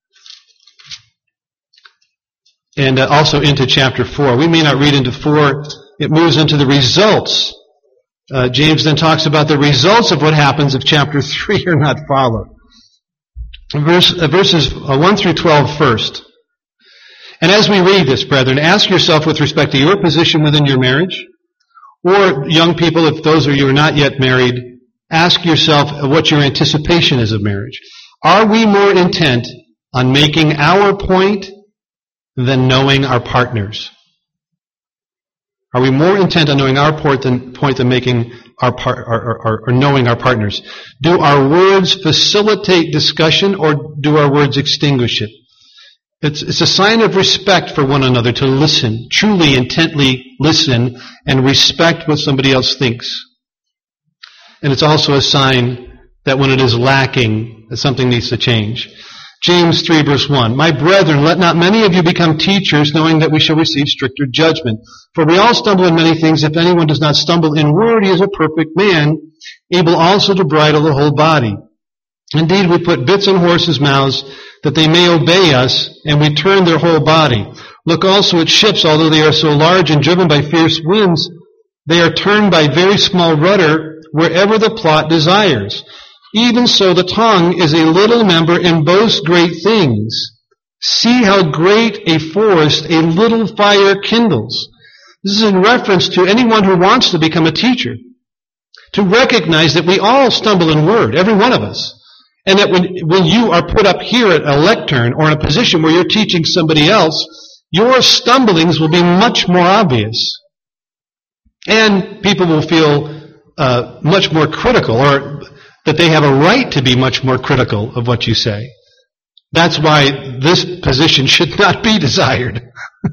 and uh, also into chapter four. We may not read into four. It moves into the results. Uh, James then talks about the results of what happens if chapter three are not followed. Verse, uh, verses uh, one through twelve first. And as we read this, brethren, ask yourself with respect to your position within your marriage, or young people, if those of you who are not yet married, ask yourself what your anticipation is of marriage. Are we more intent on making our point than knowing our partners? Are we more intent on knowing our point than, point than making our par, or, or, or knowing our partners? Do our words facilitate discussion, or do our words extinguish it? It's, it's a sign of respect for one another to listen, truly intently listen and respect what somebody else thinks. And it's also a sign that when it is lacking, that something needs to change. James three verse one, My brethren, let not many of you become teachers, knowing that we shall receive stricter judgment. For we all stumble in many things. If anyone does not stumble in word, he is a perfect man, able also to bridle the whole body. Indeed, we put bits in horses' mouths, that they may obey us, and we turn their whole body. Look also at ships, although they are so large and driven by fierce winds, they are turned by very small rudder wherever the plot desires. Even so, the tongue is a little member and boasts great things. See how great a forest a little fire kindles. This is in reference to anyone who wants to become a teacher, to recognize that we all stumble in word, every one of us. And that when, when you are put up here at a lectern or in a position where you're teaching somebody else, your stumblings will be much more obvious. And people will feel uh, much more critical, or that they have a right to be much more critical of what you say. That's why this position should not be desired.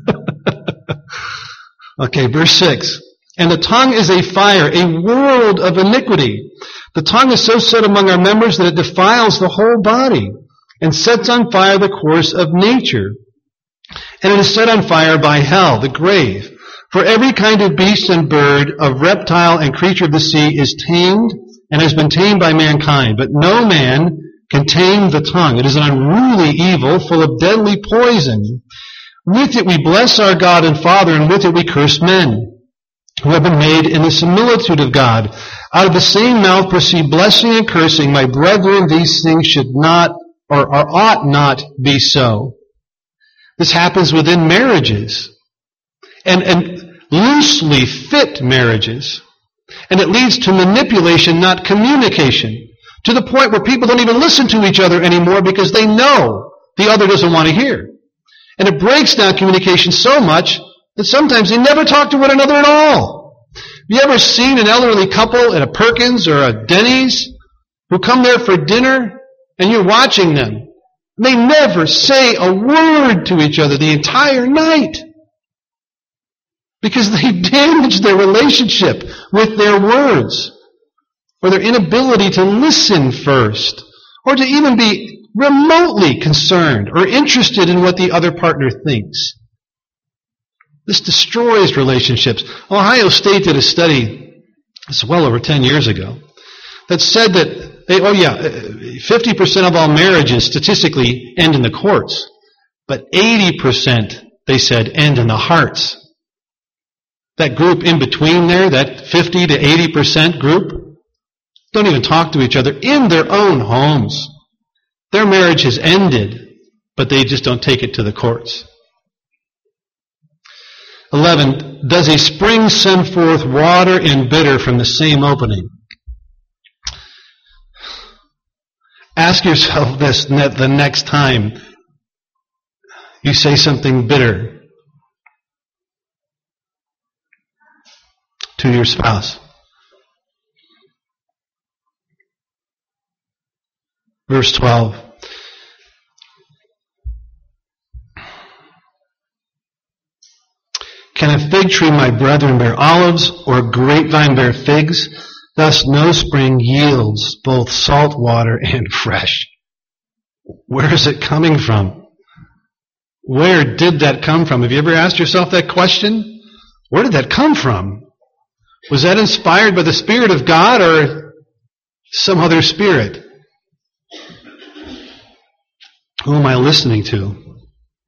Okay, verse six. And the tongue is a fire, a world of iniquity. The tongue is so set among our members that it defiles the whole body and sets on fire the course of nature. And it is set on fire by hell, the grave. For every kind of beast and bird, of reptile and creature of the sea is tamed and has been tamed by mankind. But no man can tame the tongue. It is an unruly evil, full of deadly poison. With it we bless our God and Father, and with it we curse men, who have been made in the similitude of God. Out of the same mouth proceed blessing and cursing. My brethren, these things should not, or, or ought not be so. This happens within marriages, and, and loosely fit marriages. And it leads to manipulation, not communication, to the point where people don't even listen to each other anymore because they know the other doesn't want to hear. And it breaks down communication so much that sometimes they never talk to one another at all. Have you ever seen an elderly couple at a Perkins or a Denny's who come there for dinner and you're watching them? They never say a word to each other the entire night because they damaged their relationship with their words, or their inability to listen first, or to even be remotely concerned or interested in what the other partner thinks. This destroys relationships. Ohio State did a study, it's well over ten years ago, that said that, they, oh yeah, fifty percent of all marriages statistically end in the courts, but eighty percent, they said, end in the hearts. That group in between there, that fifty to eighty percent group, don't even talk to each other in their own homes. Their marriage has ended, but they just don't take it to the courts. eleven. Does a spring send forth water and bitter from the same opening? Ask yourself this the next time you say something bitter to your spouse. Verse twelve. Can a fig tree, my brethren, bear olives, or a grapevine bear figs? Thus no spring yields both salt water and fresh. Where is it coming from? Where did that come from? Have you ever asked yourself that question? Where did that come from? Was that inspired by the Spirit of God or some other spirit? Who am I listening to?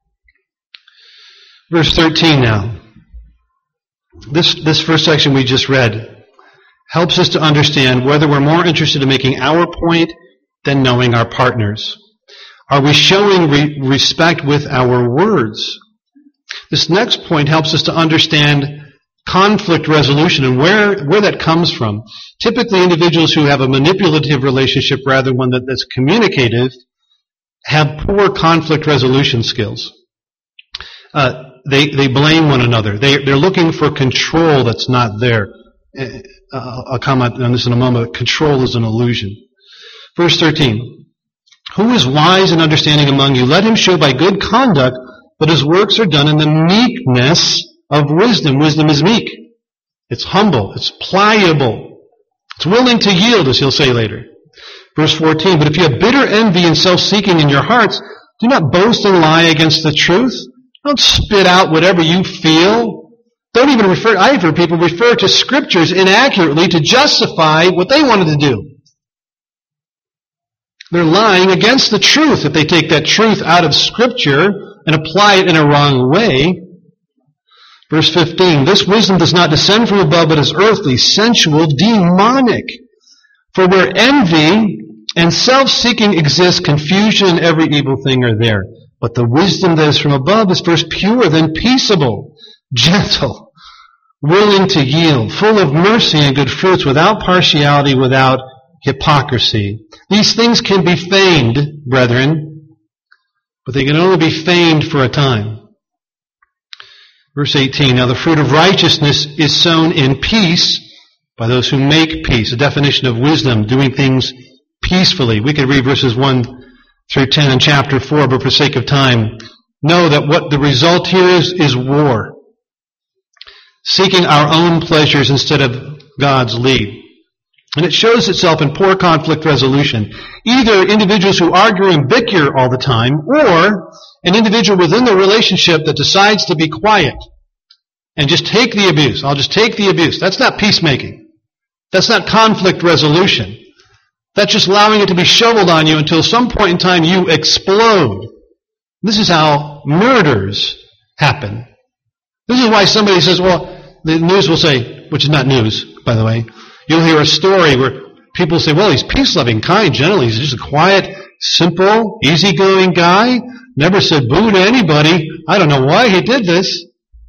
Verse thirteen now. This, this first section we just read helps us to understand whether we're more interested in making our point than knowing our partners. Are we showing re- respect with our words? This next point helps us to understand conflict resolution and where, where that comes from. Typically, individuals who have a manipulative relationship rather than one that, that's communicative have poor conflict resolution skills. Uh, they, they blame one another. They, they're looking for control that's not there. Uh, I'll comment on this in a moment. Control is an illusion. Verse thirteen. Who is wise and understanding among you? Let him show by good conduct that his works are done in the meekness of wisdom. Wisdom is meek. It's humble. It's pliable. It's willing to yield, as he'll say later. Verse fourteen. But if you have bitter envy and self-seeking in your hearts, do not boast and lie against the truth. Don't spit out whatever you feel. Don't even refer, I've heard people refer to scriptures inaccurately to justify what they wanted to do. They're lying against the truth if they take that truth out of Scripture and apply it in a wrong way. Verse fifteen, this wisdom does not descend from above, but is earthly, sensual, demonic. For where envy and self-seeking exist, confusion and every evil thing are there. But the wisdom that is from above is first pure, then peaceable, gentle, willing to yield, full of mercy and good fruits, without partiality, without hypocrisy. These things can be feigned, brethren, but they can only be feigned for a time. Verse eighteen, now the fruit of righteousness is sown in peace by those who make peace. A definition of wisdom, doing things peacefully. We could read verses one through ten in chapter four, but for sake of time, know that what the result here is, is war. Seeking our own pleasures instead of God's lead. And it shows itself in poor conflict resolution. Either individuals who argue and bicker all the time, or an individual within the relationship that decides to be quiet and just take the abuse. I'll just take the abuse. That's not peacemaking. That's not conflict resolution. That's just allowing it to be shoveled on you until some point in time you explode. This is how murders happen. This is why somebody says, well, the news will say, which is not news, by the way, you'll hear a story where people say, well, he's peace-loving, kind, gentle. He's just a quiet, simple, easygoing guy. Never said boo to anybody. I don't know why he did this.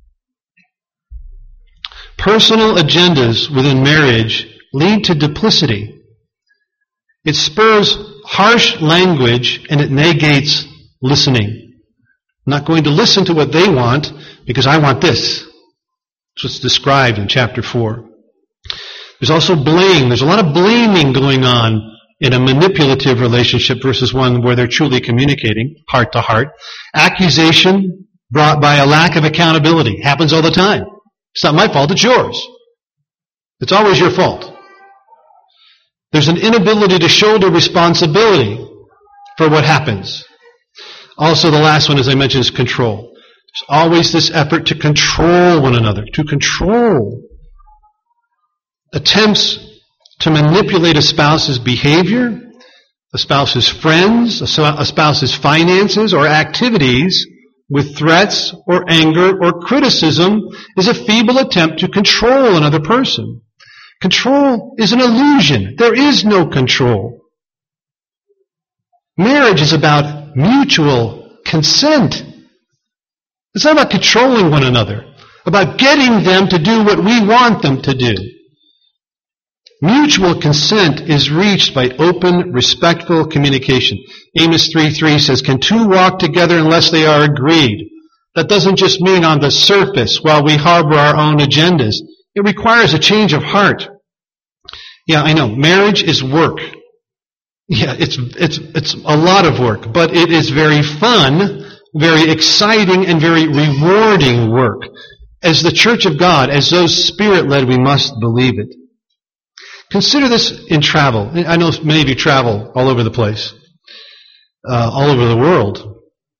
Personal agendas within marriage lead to duplicity. It spurs harsh language and it negates listening. I'm not going to listen to what they want because I want this. That's what's described in chapter four. There's also blame. There's a lot of blaming going on in a manipulative relationship versus one where they're truly communicating, heart to heart. Accusation brought by a lack of accountability. Happens all the time. It's not my fault, it's yours. It's always your fault. There's an inability to shoulder responsibility for what happens. Also, the last one, as I mentioned, is control. There's always this effort to control one another, to control. Attempts to manipulate a spouse's behavior, a spouse's friends, a spouse's finances or activities with threats or anger or criticism is a feeble attempt to control another person. Control is an illusion. There is no control. Marriage is about mutual consent. It's not about controlling one another, about getting them to do what we want them to do. Mutual consent is reached by open, respectful communication. Amos three three says, can two walk together unless they are agreed? That doesn't just mean on the surface while we harbor our own agendas. It requires a change of heart. Yeah, I know. Marriage is work. Yeah, it's it's it's a lot of work, but it is very fun, very exciting, and very rewarding work. As the Church of God, as those Spirit-led, we must believe it. Consider this in travel. I know many of you travel all over the place, uh, all over the world.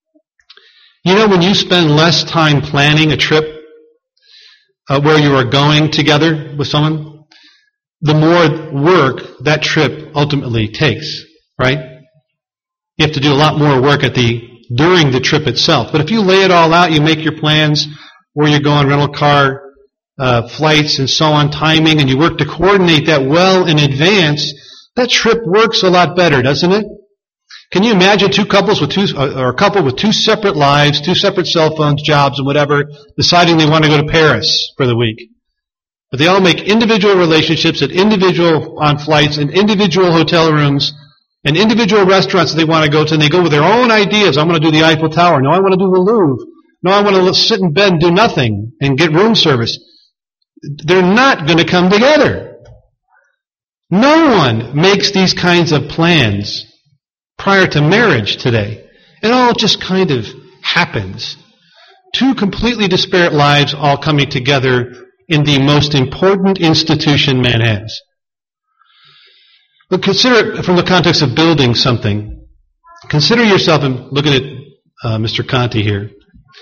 You know, when you spend less time planning a trip uh, where you are going together with someone, the more work that trip ultimately takes, right? You have to do a lot more work at the during the trip itself. But if you lay it all out, you make your plans, where you're going, rental car, uh, flights, and so on, timing, and you work to coordinate that well in advance, that trip works a lot better, doesn't it? Can you imagine two couples with two, or a couple with two separate lives, two separate cell phones, jobs, and whatever, deciding they want to go to Paris for the week? But they all make individual relationships at individual on flights and individual hotel rooms and individual restaurants that they want to go to, and they go with their own ideas. I want to do the Eiffel Tower. No, I want to do the Louvre. No, I want to sit in bed and do nothing and get room service. They're not going to come together. No one makes these kinds of plans prior to marriage today. It all just kind of happens. Two completely disparate lives all coming together in the most important institution man has. But consider it from the context of building something. Consider yourself, and looking at uh, Mister Conti here,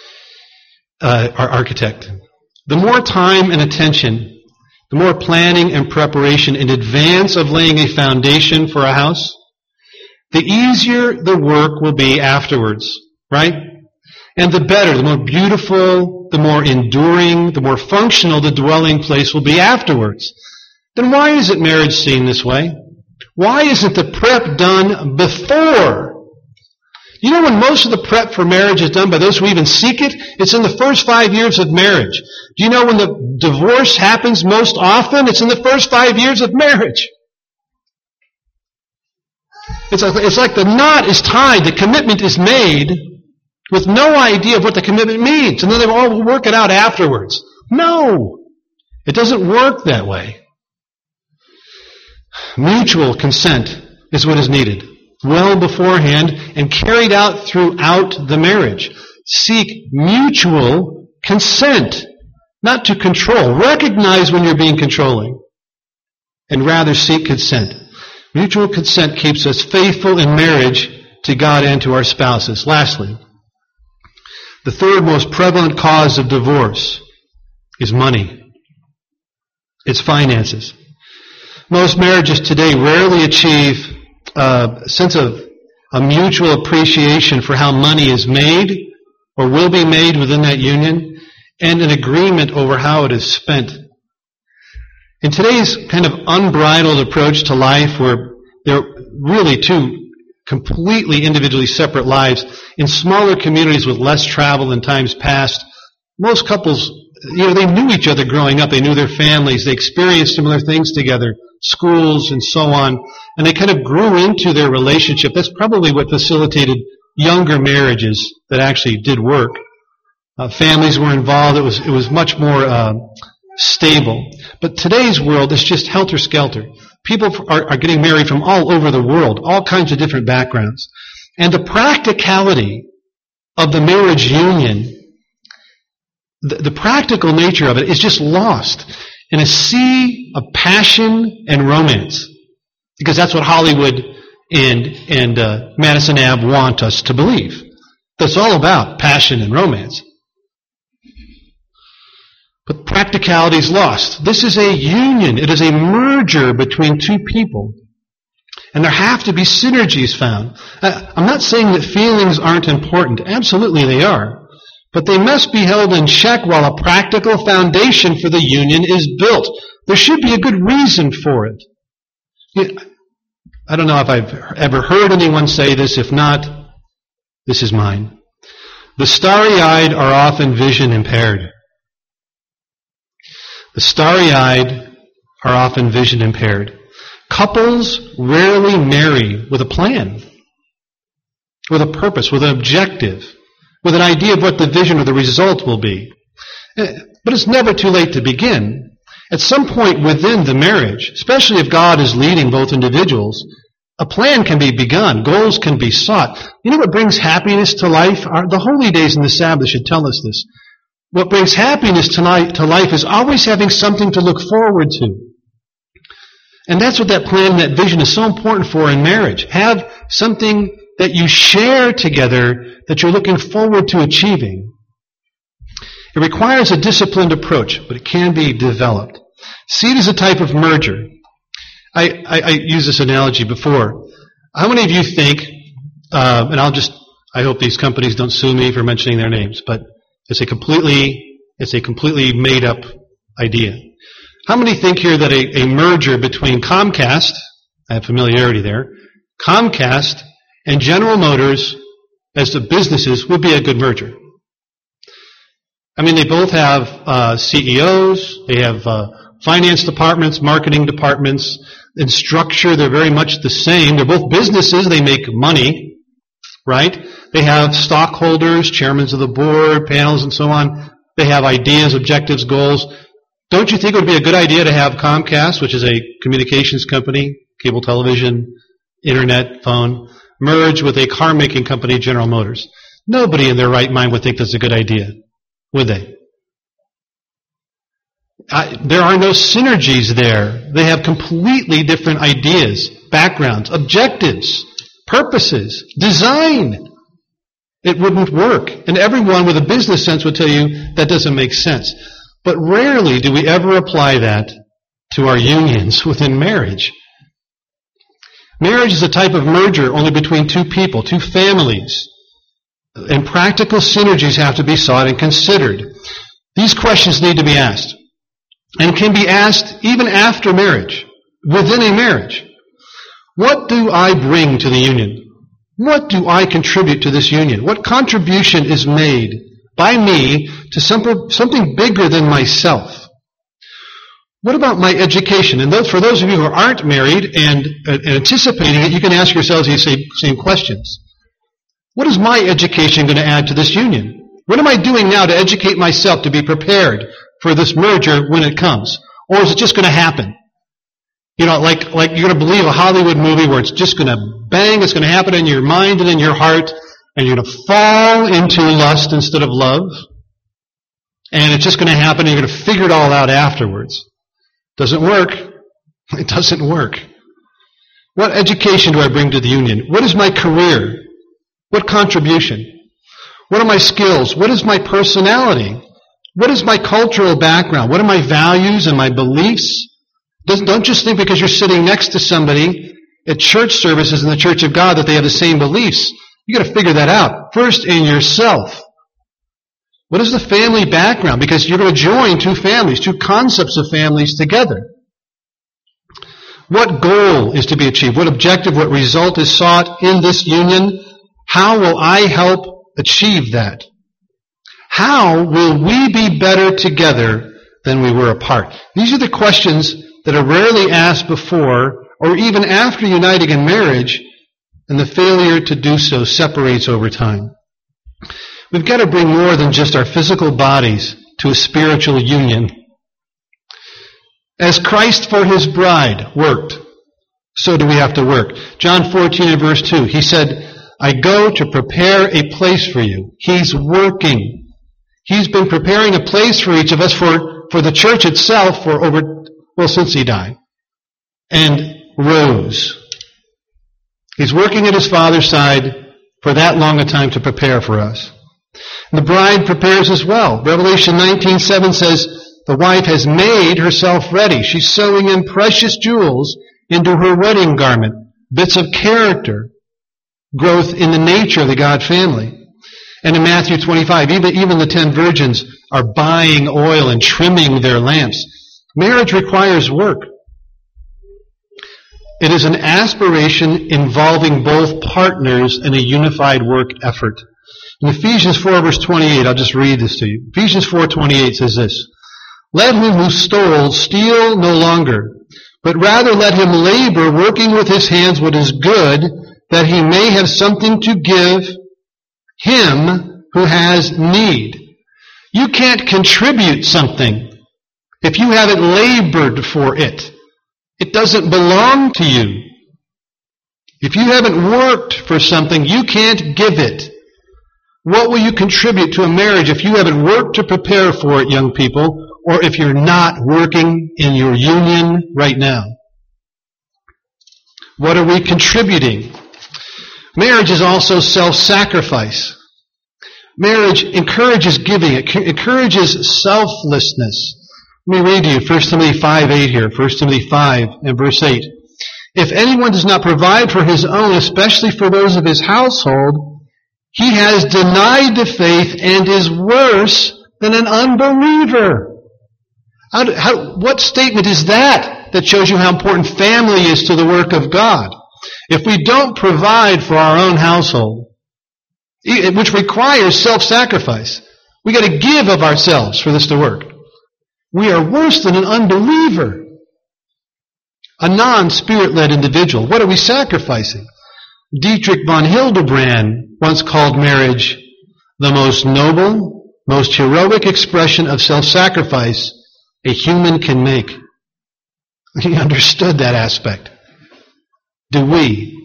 uh, our architect. The more time and attention, the more planning and preparation in advance of laying a foundation for a house, the easier the work will be afterwards, right? And the better, the more beautiful, the more enduring, the more functional the dwelling place will be afterwards. Then why isn't marriage seen this way? Why isn't the prep done before? You know when most of the prep for marriage is done by those who even seek it? It's in the first five years of marriage. Do you know when the divorce happens most often? It's in the first five years of marriage. It's like, it's like the knot is tied, the commitment is made with no idea of what the commitment means. And then they all work it out afterwards. No! It doesn't work that way. Mutual consent is what is needed, well beforehand and carried out throughout the marriage. Seek mutual consent, not to control. Recognize when you're being controlling, and rather seek consent. Mutual consent keeps us faithful in marriage to God and to our spouses. Lastly, the third most prevalent cause of divorce is money. It's finances. Most marriages today rarely achieve a sense of a mutual appreciation for how money is made or will be made within that union, and an agreement over how it is spent. In today's kind of unbridled approach to life, where there are really two completely individually separate lives, in smaller communities with less travel in times past, most couples, you know, they knew each other growing up. They knew their families. They experienced similar things together, schools and so on, and they kind of grew into their relationship. That's probably what facilitated younger marriages that actually did work. Uh, families were involved. It was it was much more uh, stable. But today's world is just helter-skelter. People are, are getting married from all over the world, all kinds of different backgrounds. And the practicality of the marriage union, the, the practical nature of it is just lost in a sea of passion and romance. Because that's what Hollywood and, and uh, Madison Avenue want us to believe. That's all about passion and romance. But practicality is lost. This is a union. It is a merger between two people. And there have to be synergies found. I'm not saying that feelings aren't important. Absolutely they are. But they must be held in check while a practical foundation for the union is built. There should be a good reason for it. I don't know if I've ever heard anyone say this. If not, this is mine. The starry-eyed are often vision impaired. The starry-eyed are often vision impaired. Couples rarely marry with a plan, with a purpose, with an objective, with an idea of what the vision or the result will be. But it's never too late to begin. At some point within the marriage, especially if God is leading both individuals, A plan can be begun. Goals can be sought. You know what brings happiness to life? Our, the holy days and the Sabbath should tell us this. What brings happiness tonight to life is always having something to look forward to. And that's what that plan, that vision is so important for in marriage. Have something that you share together that you're looking forward to achieving. It requires a disciplined approach, but it can be developed. See it as a type of merger. I, I, I used this analogy before. How many of you think, uh, and I'll just, I hope these companies don't sue me for mentioning their names, but it's a completely, it's a completely made up idea. How many think here that a, a merger between Comcast, I have familiarity there, Comcast and General Motors as the businesses would be a good merger? I mean, they both have uh, C E Os, they have uh, finance departments, marketing departments. In structure, they're very much the same. They're both businesses. They make money, right? They have stockholders, chairmen of the board, panels, and so on. They have ideas, objectives, goals. Don't you think it would be a good idea to have Comcast, which is a communications company, cable television, internet, phone, merge with a car-making company, General Motors? Nobody in their right mind would think that's a good idea, would they? I, there are no synergies there. They have completely different ideas, backgrounds, objectives, purposes, design. It wouldn't work. And everyone with a business sense would tell you that doesn't make sense. But rarely do we ever apply that to our unions within marriage. Marriage is a type of merger only between two people, two families. And practical synergies have to be sought and considered. These questions need to be asked. And can be asked even after marriage, within a marriage. What do I bring to the union? What do I contribute to this union? What contribution is made by me to some, something bigger than myself? What about my education? And those, for those of you who aren't married and, and anticipating it, you can ask yourselves these same, same questions. What is my education going to add to this union? What am I doing now to educate myself to be prepared for this merger when it comes? Or is it just going to happen? You know, like, like you're going to believe a Hollywood movie where it's just going to bang, it's going to happen in your mind and in your heart, and you're going to fall into lust instead of love, and it's just going to happen, and you're going to figure it all out afterwards. Doesn't work. It doesn't work. What education do I bring to the union? What is my career? What contribution? What are my skills? What is my personality? What is my cultural background? What are my values and my beliefs? Don't just think because you're sitting next to somebody at church services in the Church of God that they have the same beliefs. You've got to figure that out. First in yourself. What is the family background? Because you're going to join two families, two concepts of families together. What goal is to be achieved? What objective, what result is sought in this union? How will I help achieve that? How will we be better together than we were apart? These are the questions that are rarely asked before or even after uniting in marriage, and the failure to do so separates over time. We've got to bring more than just our physical bodies to a spiritual union. As Christ for His bride worked, so do we have to work. John fourteen and verse two, He said, I go to prepare a place for you. He's working. He's been preparing a place for each of us, for, for the church itself, for over, well, since He died and rose. He's working at His Father's side for that long a time to prepare for us. And the bride prepares as well. Revelation nineteen seven says, the wife has made herself ready. She's sewing in precious jewels into her wedding garment, bits of character, growth in the nature of the God family. And in Matthew twenty-five, even, even the ten virgins are buying oil and trimming their lamps. Marriage requires work. It is an aspiration involving both partners in a unified work effort. In Ephesians four verse twenty-eight, I'll just read this to you. Ephesians four twenty-eight says this, let him who stole steal no longer, but rather let him labor, working with his hands what is good, that he may have something to give him who has need. You can't contribute something if you haven't labored for it. It doesn't belong to you. If you haven't worked for something, you can't give it. What will you contribute to a marriage if you haven't worked to prepare for it, young people, or if you're not working in your union right now? What are we contributing? Marriage is also self-sacrifice. Marriage encourages giving. It encourages selflessness. Let me read to you First Timothy five eight here. First Timothy five and verse eight. If anyone does not provide for his own, especially for those of his household, he has denied the faith and is worse than an unbeliever. How, how, what statement is that that shows you how important family is to the work of God? If we don't provide for our own household, which requires self-sacrifice, we got to give of ourselves for this to work. We are worse than an unbeliever, a non-spirit-led individual. What are we sacrificing? Dietrich von Hildebrand once called marriage the most noble, most heroic expression of self-sacrifice a human can make. He understood that aspect. Do we?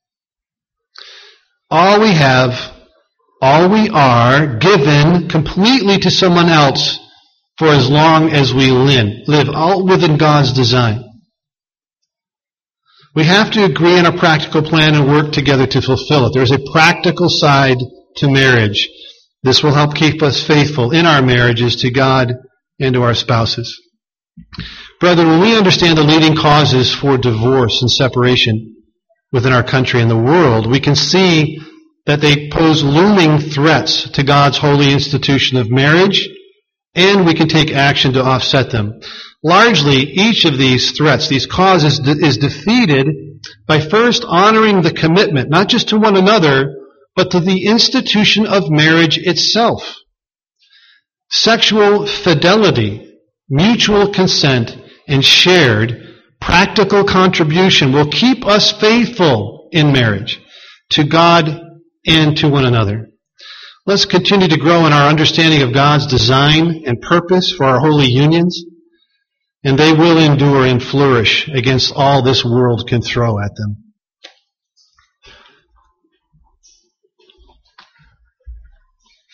All we have, all we are, given completely to someone else for as long as we live, all within God's design. We have to agree on a practical plan and work together to fulfill it. There's a practical side to marriage. This will help keep us faithful in our marriages to God and to our spouses. Brethren, when we understand the leading causes for divorce and separation within our country and the world, we can see that they pose looming threats to God's holy institution of marriage, and we can take action to offset them. Largely, each of these threats, these causes, is defeated by first honoring the commitment, not just to one another, but to the institution of marriage itself. Sexual fidelity, mutual consent, and shared practical contribution will keep us faithful in marriage to God and to one another. Let's continue to grow in our understanding of God's design and purpose for our holy unions, and they will endure and flourish against all this world can throw at them.